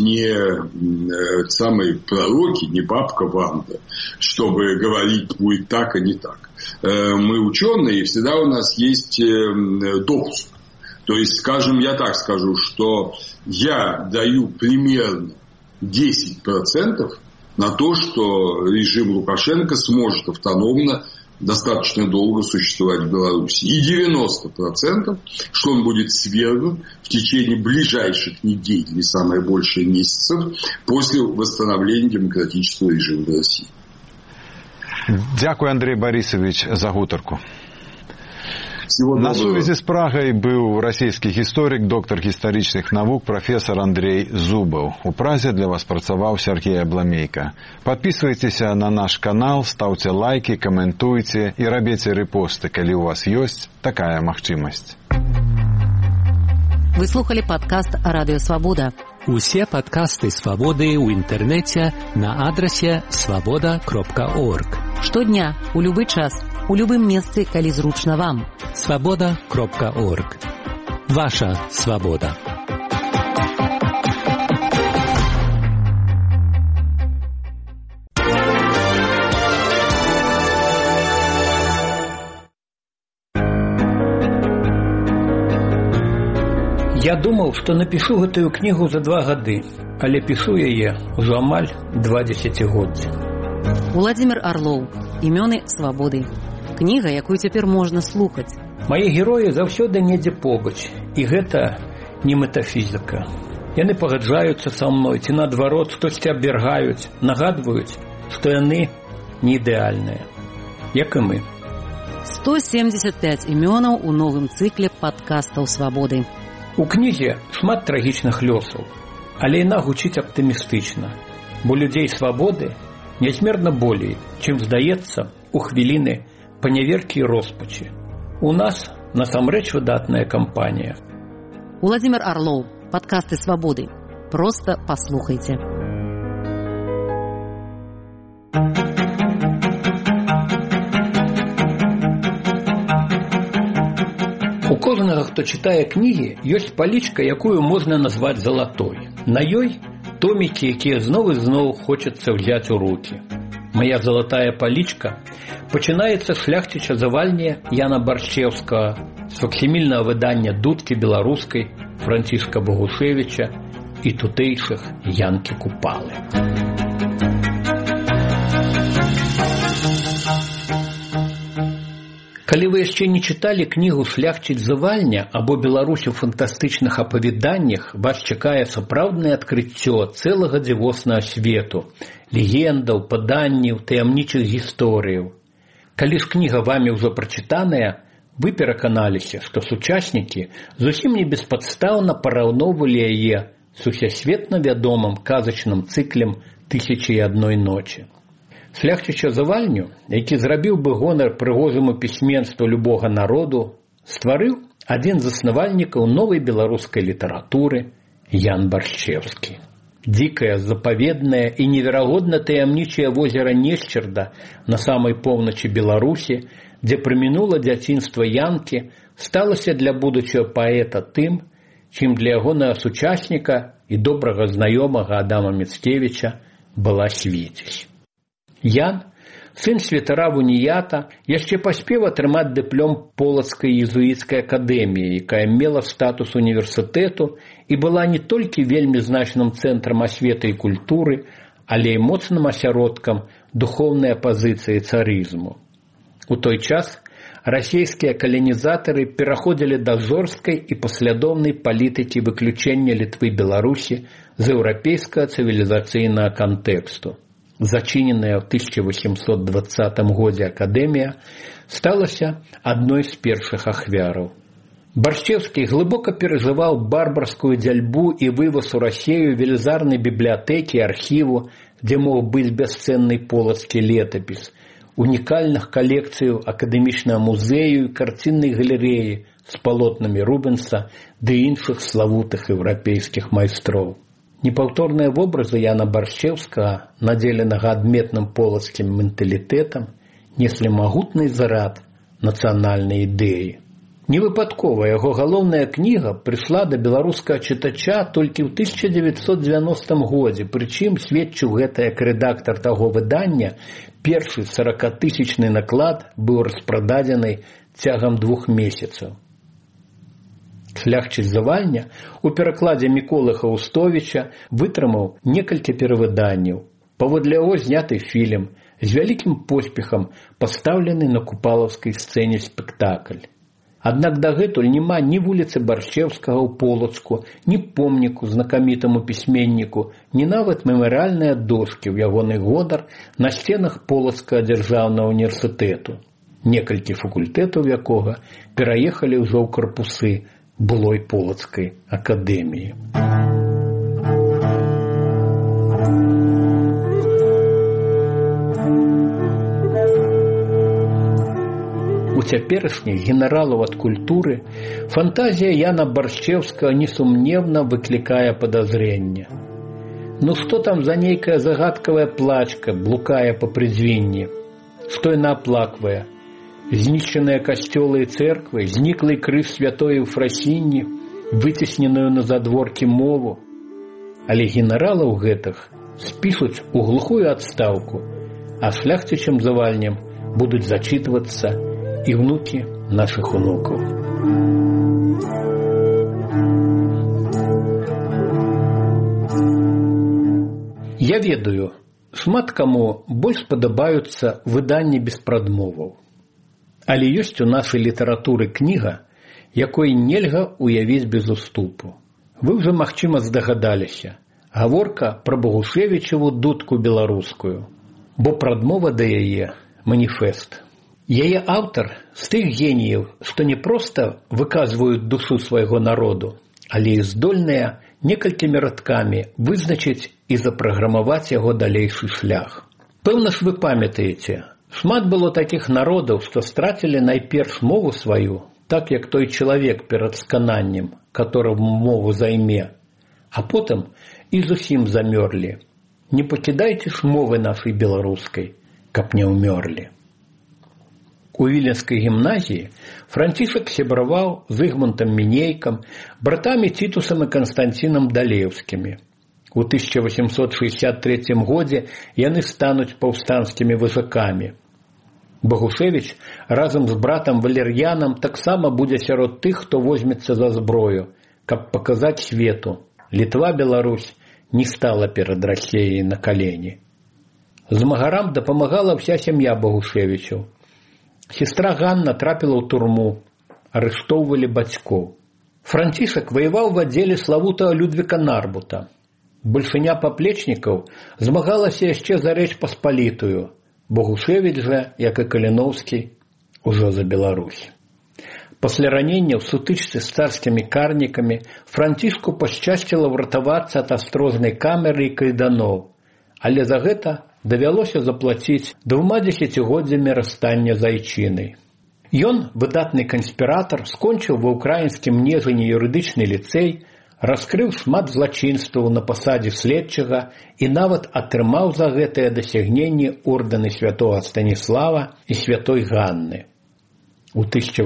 не самые пророки, не бабка Ванда, чтобы говорить будет так, а не так. Мы ученые, и всегда у нас есть допуск. То есть, скажем, я так скажу, что я даю примерно 10% на то, что режим Лукашенко сможет автономно достаточно долго существовать в Беларуси. И 90%, что он будет свергнут в течение ближайших недель, или самое большее месяцев, после восстановления демократического режима в России. Дякую, Андрей Борисович, за гутарку. На сувязі з Прагай быў расійскі гісторык, доктар гістарычных навук, прафесор Андрей Зубаў. У Празе для вас працаваў Сергей Абламейка. Подписывайтеся на наш канал, ставьте лайки, комментуйте и робите репосты, калі у вас есть такая магчымасць. Вы слухали падкаст «Радыё Свабода». Усе падкасты «Свабоды» ў інтэрнэце на адрасе свабода.орг. Штодня, у любы час, у любым месцы, калі зручна вам. свабода.орг. Ваша свабода. Я думаў, што напішу гэтую кнігу за 2 гады, але пішу яе ўжо амаль 20 годдзя. Уладзімір Арлоў. Імёны свабоды. Кніга, якую цяпер можна слухаць. Мае героі заўсёды недзе побач, і гэта не метафізіка. Яны пагаджаюцца са мной, ці наадварот, штосьці абвяргаюць, нагадваюць, што яны не ідэальныя, як і мы. 175 імёнаў у новым цыкле падкастаў свабоды. У кнізе шмат трагічных лёсаў, але яна гучыць аптымістычна, бо людзей свабоды нязмерна болей, чым здаецца у хвіліны паняверкі і роспачы. У нас насамрэч выдатная кампанія. Уладзімір Арлоў. Падкасты свабоды. Просто паслухайце. У кожнага, хто чытае кнігі, ёсць палічка, якую можна назваць залатой. На ёй томікі, якія зноў і зноў хочацца взяць у рукі. Моя залатая палічка пачынаецца шляхціча завальні Яна Баршчеўскага з факсімільнага выдання дудкі беларускай Францішка Богушевіча і тутэйшых Янкі Купалы. Калі вы яшчэ не чыталі кнігу «Шляхціц завальня» або «Беларусь у фантастычных апавяданнях», вас чакае сапраўднае адкрыццё цэлага дзівоснага свету, легендаў, паданняў, таямнічых гісторыяў. Калі ж кніга вамі ўжо прачытаная, вы пераканаліся, што сучаснікі зусім не беспадстаўна параўноўвалі яе з усесветна вядомым казачным цыклем «Тысячи і адной ночі». Шляхціча завальню, які зрабіў бы гонар прыгожаму пісьменству любога народу, стварыў адзін з заснавальнікаў новай беларускай літаратуры Ян Баршчеўскі. Дзікае, запаведнае і неверагодна таямнічае возера Несчарда на самай поўначы Беларусі, дзе прамінула дзяцінства Янкі, сталася для будучага паэта тым, чым для ягонага сучасніка і добрага знаёмага Адама Міцкевіча была Свіцязь. Ян, сын святара Вуніята, яшчэ паспеў атрымаць дыплом Полацкай езуіцкай акадэміі, якая мела статус універсітэту і была не толькі вельмі значным цэнтрам асветы і культуры, але і моцным асяродкам духоўнай апазіцыі царызму. У той час расійскія каланізатары пераходзілі да жорсткай і паслядоўнай палітыкі выключэння Літвы і Беларусі з еўрапейскага цывілізацыйнага кантэксту. Зачыненая ў 1820 годзе акадэмія сталася адной з першых ахвяраў. Баршчеўскі глыбока перажываў барбарскую дзяльбу і вываз у Расею велізарнай бібліятэкі і архіву, дзе мог быць бясцэнны полацкі летапіс, унікальных калекцыяў акадэмічнага музею і карціннай галерэі з палотнамі Рубенса ды іншых славутых еўрапейскіх майстроў. Непаўторныя вобразы Яна Баршчеўскага, надзеленага адметным полацкім менталітэтам, неслі магутны зарад нацыянальнай ідэі. Невыпадкова яго галоўная кніга прыйшла да беларускага чытача толькі ў 1990 годзе, прычым сведчыў гэта як рэдактар таго выдання, першы 40-тысячны наклад быў распрададзены цягам 2 месяцаў. Шляхціц завальня у перакладзе Міколы Хаустовіча вытрымаў некалькі перавыданняў. Паводле яго зняты фільм, з вялікім поспехам пастаўлены на купалаўскай сцэне спектакль. Аднак дагэтуль няма ні вуліцы Баршчеўскага ў Полацку, ні помніку знакамітаму пісьменніку, ні нават мемарыяльныя дошкі ў ягоны гонар на сценах Полацкага дзяржаўнага універсітэту, некалькі факультэтаў якога пераехалі ўжо ў карпусы былой Полацкай акадэміі. У цяперашніх генералаў ад культуры фантазія Яна Баршчеўскага несумневна выклікае падазрэнне. Ну што там за нейкая загадкавая плачка блукае па прызвінні? Што яна аплаквае? Знішчаныя касцёлы і цэрквы, зніклый крыж святой Еўфрасіні, выцесненую на задворкі мову. Але генералаў гэтых спішуць у глухую адстаўку, а шляхцічым завальням будуць зачитывацца і внукі нашых унукаў. Я ведаю, шмат каму больш падабаюцца выданні без прадмоваў. Але ёсць у нашай літаратуры кніга, якой нельга уявіць без уступу. Вы ўжо, магчыма, здагадаліся. Гаворка пра Богушевічеву дудку беларускую, бо прадмова да яе маніфест. Яе аўтар з тых геніяў, што не проста выказваюць душу свайго народу, але і здольныя некалькімі радкамі вызначыць і запраграмаваць яго далейшы шлях. Пэўна ж вы памятаеце, шмат было такіх народаў, што страцілі найперш мову сваю, так як той чалавек перад скананнем, которому мову займе, а потым і зусім замёрлі. Не пакідайце ж мовы нашай беларускай, каб не ўмёрлі. У Віленскай гімназіі Францішак сябраваў з Ігмантам Мінейкам, братамі Цітусам і Канстанцінам Далеўскімі. У 1863 годзе яны стануць паўстанцкімі вазакамі. Багушевіч разам з братам Валер'янам таксама будзе сярод тых, хто возьмецца за зброю, каб паказаць свету: Літва, Беларусь не стала перад Расіяй на калені. Змагарам дапамагала ўся сям'я Багушевічаў. Сестра Ганна трапіла ў турму, арыштоўвалі бацькоў. Францішак ваяваў в аддзеле славутага Людвіка Нарбута. Большыня паплечнікаў змагалася яшчэ за Рэч Паспалітую. Багушевіч жа, як і Каліноўскі, ужо за Беларусь. Пасля ранення ў сутычцы з царскімі карнікамі Францішку пашчасціла ўратавацца ад астрознай камеры і кайданоў, але за гэта давялося заплаціць 20 годзямі расстання з айчынай. Ён, выдатны канспіратар, скончыў ва ўкраінскім Нежыне юрыдычны ліцэй, раскрыў шмат злачынстваў на пасадзе следчага і нават атрымаў за гэтыя дасягненні ордэны святога Станіслава і святой Ганны. У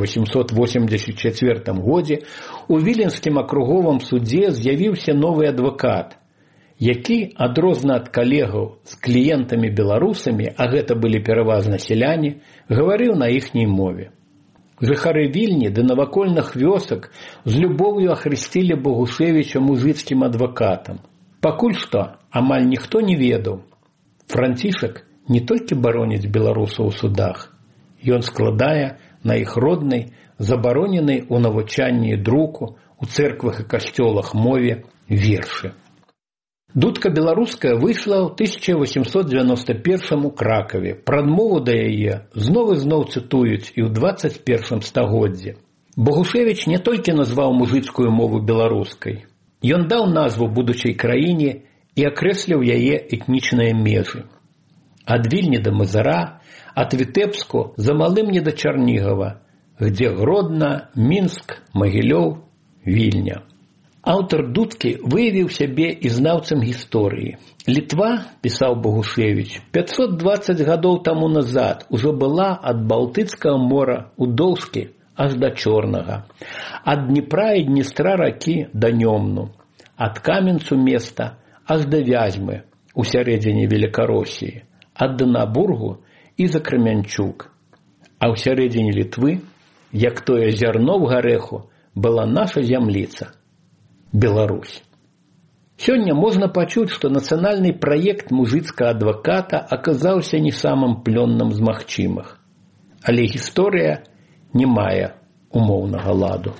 1884 годзе у Віленскім акруговым судзе з'явіўся новы адвакат, які, адрозна ад калегаў з кліентамі-беларусамі, а гэта былі пераважна сяляне, гаварыў на іхняй мове. Жыхары Вільні ды навакольных вёсак з любоўю ахрысцілі Багушевіча мужыцкім адвакатам. Пакуль што амаль ніхто не ведаў. Францішак не толькі бароніць беларусаў у судах, ён складае на іх роднай, забароненай у навучанні і друку, у цэрквах і касцёлах мове вершы. Дудка беларуская выйшла ў 1891 у Кракаве. Прадмову да яе зноў цытуюць і ў 21 стагоддзі. Багушевіч не толькі назваў мужыцкую мову беларускай. Ён даў назву будучай краіне і акрэсліў яе этнічныя межы. Ад Вільні да Мазыра, ад Вітэбску за малым не да Чарнігава, где Гродна, Мінск, Магілёў, Вільня. Аўтар дудкі выявіў сябе і знаўцам гісторыі. Літва, пісаў Багушевіч, 520 гадоў таму назад ужо была ад Балтыцкага мора у Доўжкі аж да Чорнага, ад Дніпра і Дністра ракі да Нёмну, ад Каменцу места аж да Вязьмы у сярэдзіне Велікаросіі, ад Данабургу і за Крамянчук. А ў сярэдзіне Літвы, як тое зярно ў гарэху, была наша зямліца – Беларусь. Сёння можна пачуць, што нацыянальны праект мужыцкага адваката аказаўся не самым плённым з магчымых. Але гісторыя не мае умоўнага ладу.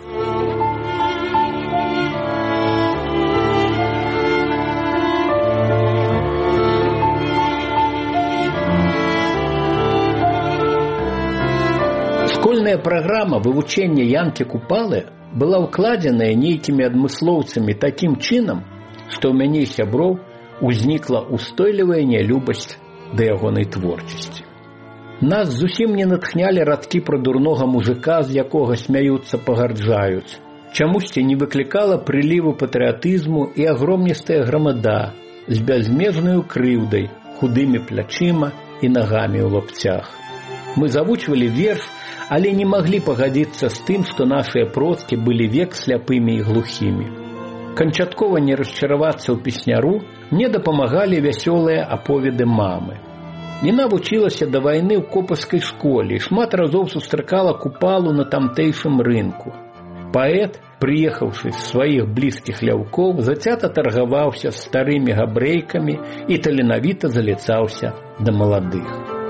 Школьная праграма вывучэння Янкі Купалы была ўкладзеная нейкімі адмыслоўцамі такім чынам, што ў мяне сяброў узнікла устойлівая нялюбасць да ягонай творчасці. Нас зусім не натхнялі радкі пра дурнога мужика, з якога смяюцца, пагарджаюць. Чамусьці не выклікала прыліву патрыятызму і агромністая грамада з бязмежнаю крыўдай, худымі плячыма і нагамі ў лапцях. Мы завучвалі верш, але не маглі пагадзіцца з тым, што нашыя продкі былі век сляпымі і глухімі. Канчаткова не расчаравацца ў песняру мне дапамагалі вясёлыя аповеды мамы. Яна вучылася да вайны ў копаўскай школе і шмат разоў сустракала Купалу на тамтэйшым рынку. Паэт, прыехаўшы з сваіх блізкіх ляўкоў, зацята таргаваўся з старымі габрэйкамі і таленавіта заліцаўся да маладых.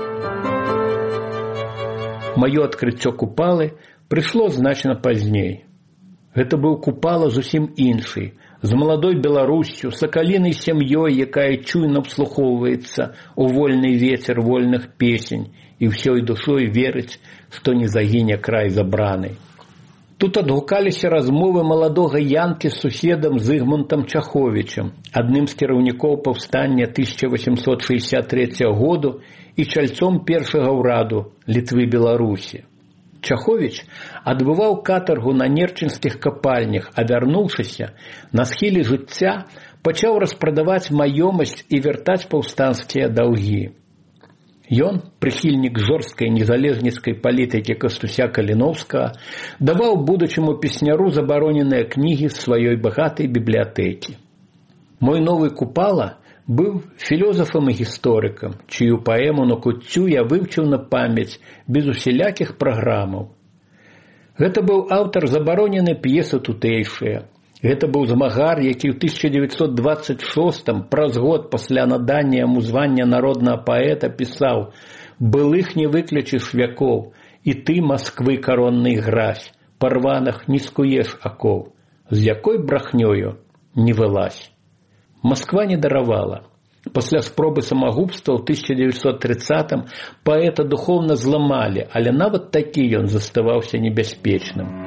Маё адкрыццё Купалы прыйшло значна пазней. Гэта быў Купала зусім іншы, з маладой Беларуссю, сакалінай сям'ёй, якая чуйна вслухоўваецца ў вольны вецер вольных песень і ўсёй душой верыць, што не загіне край забраны. Тут адгукаліся размовы маладога Янкі з суседам Зыгмунтам Чаховічам, адным з кіраўнікоў паўстання 1863 году і чальцом першага ўраду Літвы-Беларусі. Чаховіч адбываў катаргу на нерчынскіх капальнях, а вярнуўшыся, на схіле жыцця пачаў распрадаваць маёмасць і вяртаць паўстанцкія даўгі. Ён, прыхільнік жорсткай незалежніцкай палітыкі Кастуся Каліноўскага, даваў будучаму песняру забароненыя кнігі з сваёй багатай бібліятэкі. Мой новы Купала быў філёзафам і гісторыкам, чыю паэму на куццю я вывчыў на памяць без усялякіх праграмаў. Гэта быў аўтар забароненай п'есы тутэйшыя. Гэта быў змагар, які ў 1926-м, праз год пасля надання яму звання народнага паэта, пісаў: «Былых не выклічыш вякоў, і ты, Масквы, коронный гразь, парваных не скуеш акоў, з якой брахнёю не вылазь». Москва не даравала. Пасля спробы самагубства ў 1930-м паэта духоўна зламалі, але нават такі ён заставаўся небяспечным.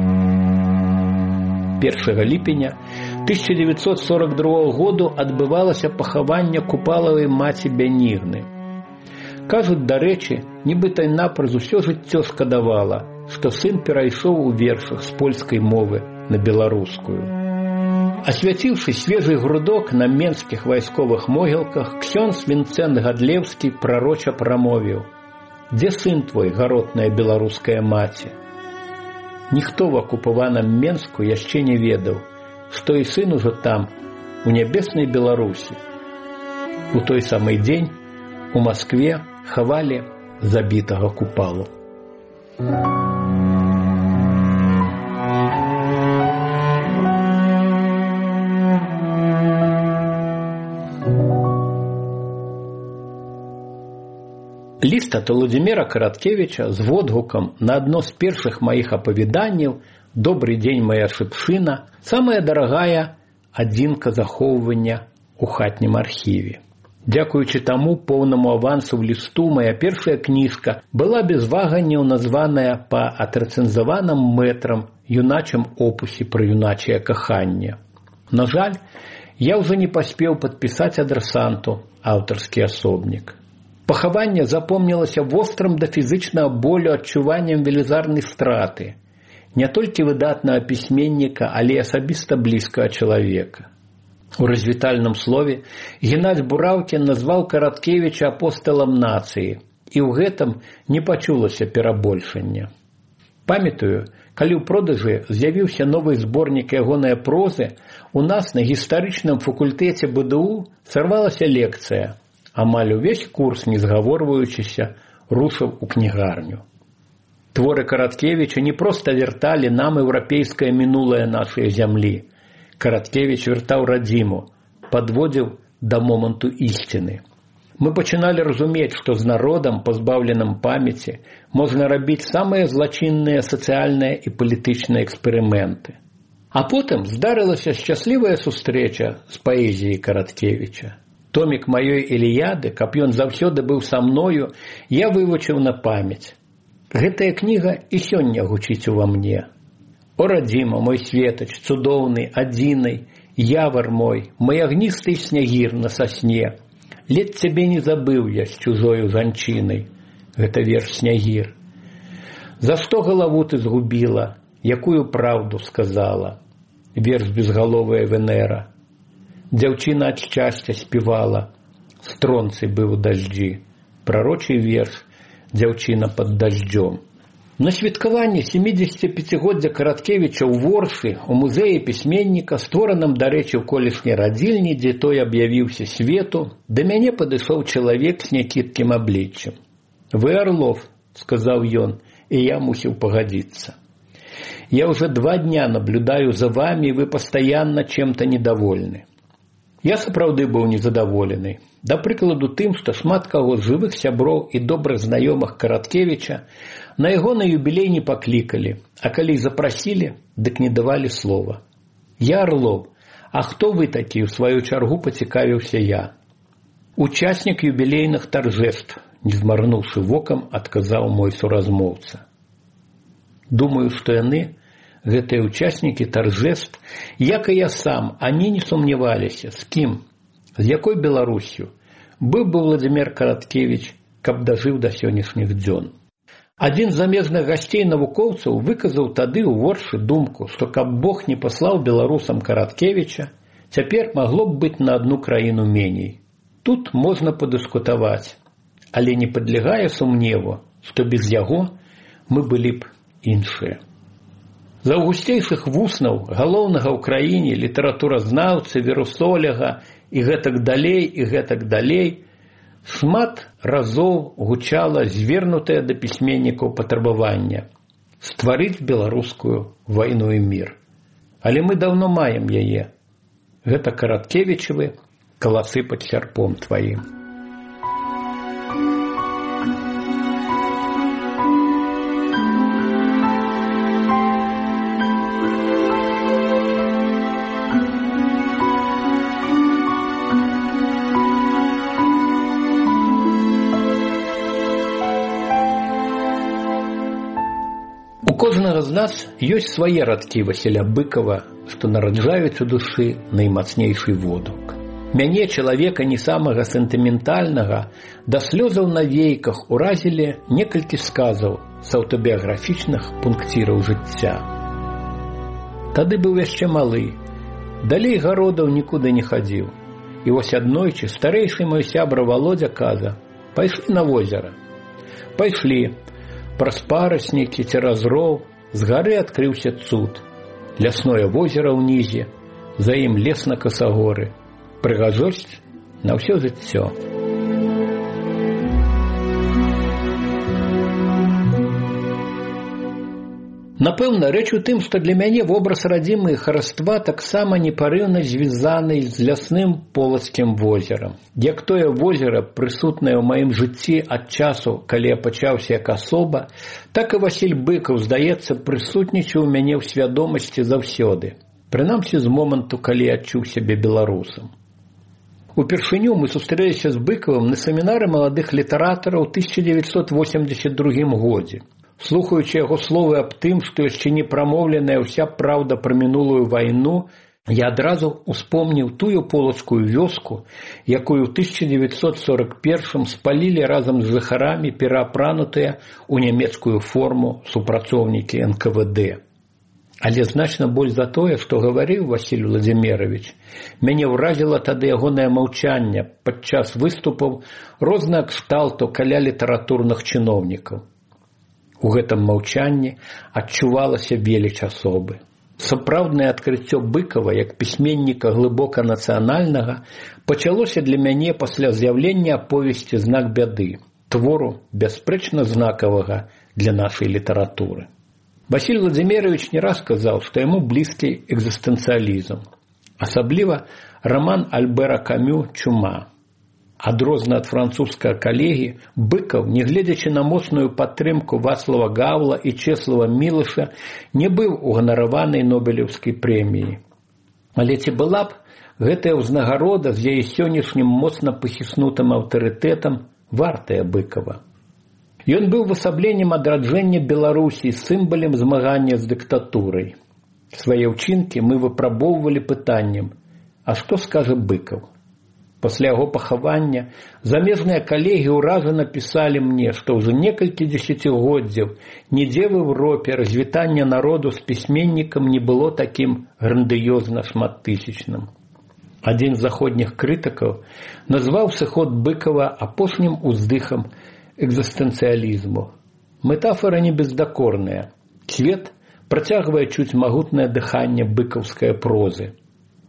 1 ліпеня 1942 году адбывалася пахаванне Купалавай маці Бянігны. Кажуць, дарэчы, нібыта напраз усё жыццё шкадавала, што сын перайшоў у вершах з польскай мовы на беларускую. Асвяціўшы свежы грудок на менскіх вайсковых могілках, ксёндз Вінцэнт Гадлеўскі прароча прамовіў: «Дзе сын твой, гаротная беларуская маці?» Ніхто в акупаваным Менску яшчэ не ведаў, што і сын ужо там, у нябеснай Беларусі. У той самы дзень у Маскве хавалі забітага Купалу. Ліст ад Уладзіміра Караткевіча з водгукам на адно з першых маіх апавяданняў «Добрый дзень, моя шыпшына» самая дарагая адзінка захоўвання ў хатнім архіве. Дзякуючы таму поўнаму авансу в лісту моя першая кніжка была без ваганняў названая па атрэцэнзаваным мэтрам юначым опусе пра юначае каханне. На жаль, я ўжо не паспеў падпісаць адрасанту аўтарскі асобнік. Пахаванне запомнілася вострым да фізычнага болю адчуваннем велізарнай страты не толькі выдатнага пісьменніка, але і асабіста блізкага чалавека. У развітальным слове Геннадзь Бураўкін назваў Караткевіча апосталам нацыі, і ў гэтым не пачулася перабольшання. Памятаю, калі ў продажы з'явіўся новы зборнік ягонай прозы, у нас на гістарычным факультэце БДУ сарвалася лекцыя. Амаль увесь курс, не згаворваючыся, рушыў у кнігарню. Творы Караткевіча не проста вярталі нам еўрапейскае мінулае нашай зямлі. Караткевіч вяртаў радзіму, падводзіў да моманту ісціны. Мы пачыналі разумець, што з народам, пазбаўленым памяці, можна рабіць самыя злачынныя сацыяльныя і палітычныя эксперыменты. А потым здарылася шчаслівая сустрэча з паэзіяй Караткевіча. Томік маёй Іліяды, каб ён заўсёды быў са мною, я вывучыў на памяць. Гэтая кніга і сёння гучыць ува мне. О, радзіма, мой светач, цудоўны, адзінай, явар мой, мой агністы снягір на сасне. Ледь цябе не забыў я з чужою жанчынай. Гэта верш Снягір. За што галаву ты згубіла, якую праўду сказала? Верш безгаловая Венера. Дзяўчына ад шчасця співала, стронцы быў у дажджі. Прарочы верш «Дзяўчына пад дажджом». На святкаванні 75-годдзя Караткевіча ў Воршы, у музеі пісьменніка, створаным, дарэчы, у колішняй радзільні, дзе той аб'явіўся свету, да мяне падышоў чалавек з някідкім абліччам. «Вы Орлов», — сказаў ён, і я мусіў пагадзіцца. «Я уже 2 дня наблюдаю за вами, и вы постоянно чем-то недовольны». Я сапраўды быў незадаволены. Да прыкладу тым, што шмат каго з жывых сяброў і добрых знаёмых Караткевіча на яго на юбілей не паклікалі, а калі запрасілі, дык не давалі слова. «Я Орлов, а хто вы такі?» — у сваю чаргу пацікавіўся я. «Учаснік юбілейных таржэств», — не змарнуўшы вокам, адказаў мой суразмоўца. Думаю, што яны, гэтыя участнікі таржэств, як і я сам, они не сумняваліся, з кім, з якой Беларусью быў бы Уладзімір Караткевіч, каб дажыў да сённяшніх дзён. Адзін з замежных гасцей навукоўцаў выказаў тады ў Воршы думку, што каб Бог не паслаў беларусам Караткевіча, цяпер магло б быць на адну краіну меней. Тут можна падыскутаваць. але не падлягае сумневу, што без яго мы былі б іншыя. З аўгусцейшых вуснаў галоўнага ў краіне літаратуразнаўцы, вірусоляга і гэтак далей шмат разоў гучала звернутае да пісьменнікаў патрабавання стварыць беларускую вайну і мір. Але мы даўно маем яе. Гэта Караткевічавы «Каласы пад сярпом тваім». У кожнага з нас ёсць свае радкі Васіля Быкова, што нараджаюць у душы наймацнейшы водгук. Мяне, чалавека не самага сентыментальнага, да слёзаў на вейках уразілі некалькі сказаў з аўтабіяграфічных пункціраў жыцця. Тады быў яшчэ малы, далей гародаў нікуды не хадзіў. І вось аднойчы старэйшы мой сябра Володя каза: «Пайшлі на возера». Пайшлі. Праз параснікі, цераз роў, з гары адкрыўся цуд. Лясное возера ўнізе, за ім лес на касагоры. Прыгажосць на ўсё жыццё. Напэўна, рэч у тым, што для мяне вобраз радзімы хараства таксама непарыўна звязаны з лясным полацкім возерам. Як тое возера, прысутнае ў маім жыцці ад часу, калі я пачаўся як асоба, так і Васіль Быкаў, здаецца, прысутнічаў у мяне ў свядомасці заўсёды. Прынамсі з моманту, калі я адчуў сябе беларусам. Упершыню мы сустрэліся з Быкавым на семінары маладых літаратараў ў 1982 годзе. Слухаючы яго словы аб тым, што яшчэ не прамоўленая ўся праўда пра мінулую вайну, я адразу успомніў тую полацкую вёску, якую ў 1941 спалілі разам з жыхарамі пераапранутыя ў нямецкую форму супрацоўнікі НКВД. Але значна больш за тое, што гаварыў Васіль Владзімірович, мяне ўразіла тады ягонае маўчанне падчас выступаў рознага кшталту каля літаратурных чыноўнікаў. У гэтым маўчанні адчувалася веліч асобы. Сапраўднае адкрыццё Быкава як пісьменніка глыбока нацыянальнага пачалося для мяне пасля з'яўлення аповесці «Знак бяды», твору бясспрэчна знакавага для нашай літаратуры. Васіль Владзімірович не раз казаў, што яму блізкі экзістэнцыялізм, асабліва раман Альбера Камю «Чума». Адрозна ад французскага калегі, Быкаў, нягледзячы на моцную падтрымку Вацлава Гаўла і Чэслава Мілыша, не быў уганараванай Нобелеўскай прэміяй. Але ці была б гэтая ўзнагарода з яе сённяшнім моцна пахіснутым аўтарытэтам вартая Быкава? Ён быў увасабленнем адраджэння Беларусі, сімвалем змагання з дыктатурай. Свае ўчынкі мы выпрабоўвалі пытаннем: а што скажа Быкаў? Пасля яго пахавання замежныя калегі ўражана пісалі мне, што ўжо некалькі дзесяцігоддзяў нідзе в Европе развітання народу з пісьменнікам не было такім грандыёзна шматтысячным. Адзін з заходніх крытыкаў назваў сыход Быкава апошнім уздыхам экзістэнцыялізму. Метафора не бездакорная. Свет працягвае чуць магутнае дыханне быкаўскай прозы.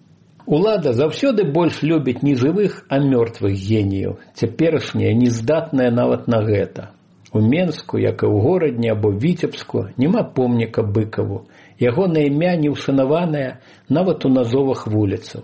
Улада заўсёды больш любіць не жывых, а мёртвых геніяў, цяперашняя нездатная нават на гэта. У Менску, як і ў горадні або Віцебску, няма помніка Быкаву, ягонае імя не ўшанаванае нават у назовах вуліцаў.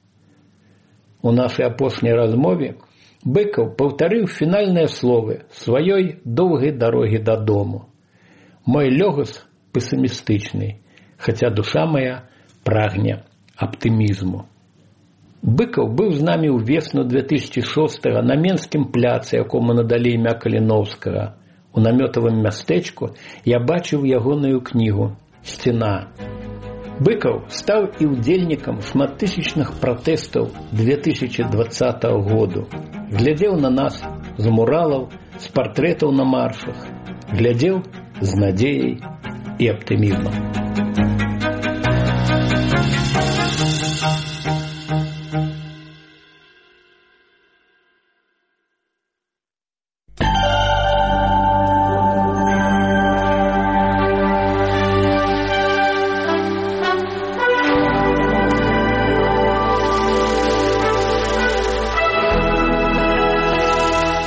У нашай апошняй размове Быкаў паўтарыў фінальныя словы сваёй доўгай дарогі дадому. Мой лёгас песімістычны, хаця душа мая прагне аптымізму. Быкаў быў з намі ўвесну 2006-го на Менскім пляцы, якому надалі імя Каліноўскага. У намётавым мястэчку я бачыў ягоную кнігу «Сцена». Быкаў стаў і ўдзельнікам шматтысячных пратэстаў 2020 году. Глядзеў на нас з муралаў, з партрэтаў на маршах. Глядзеў з надзеяй і аптымізмам.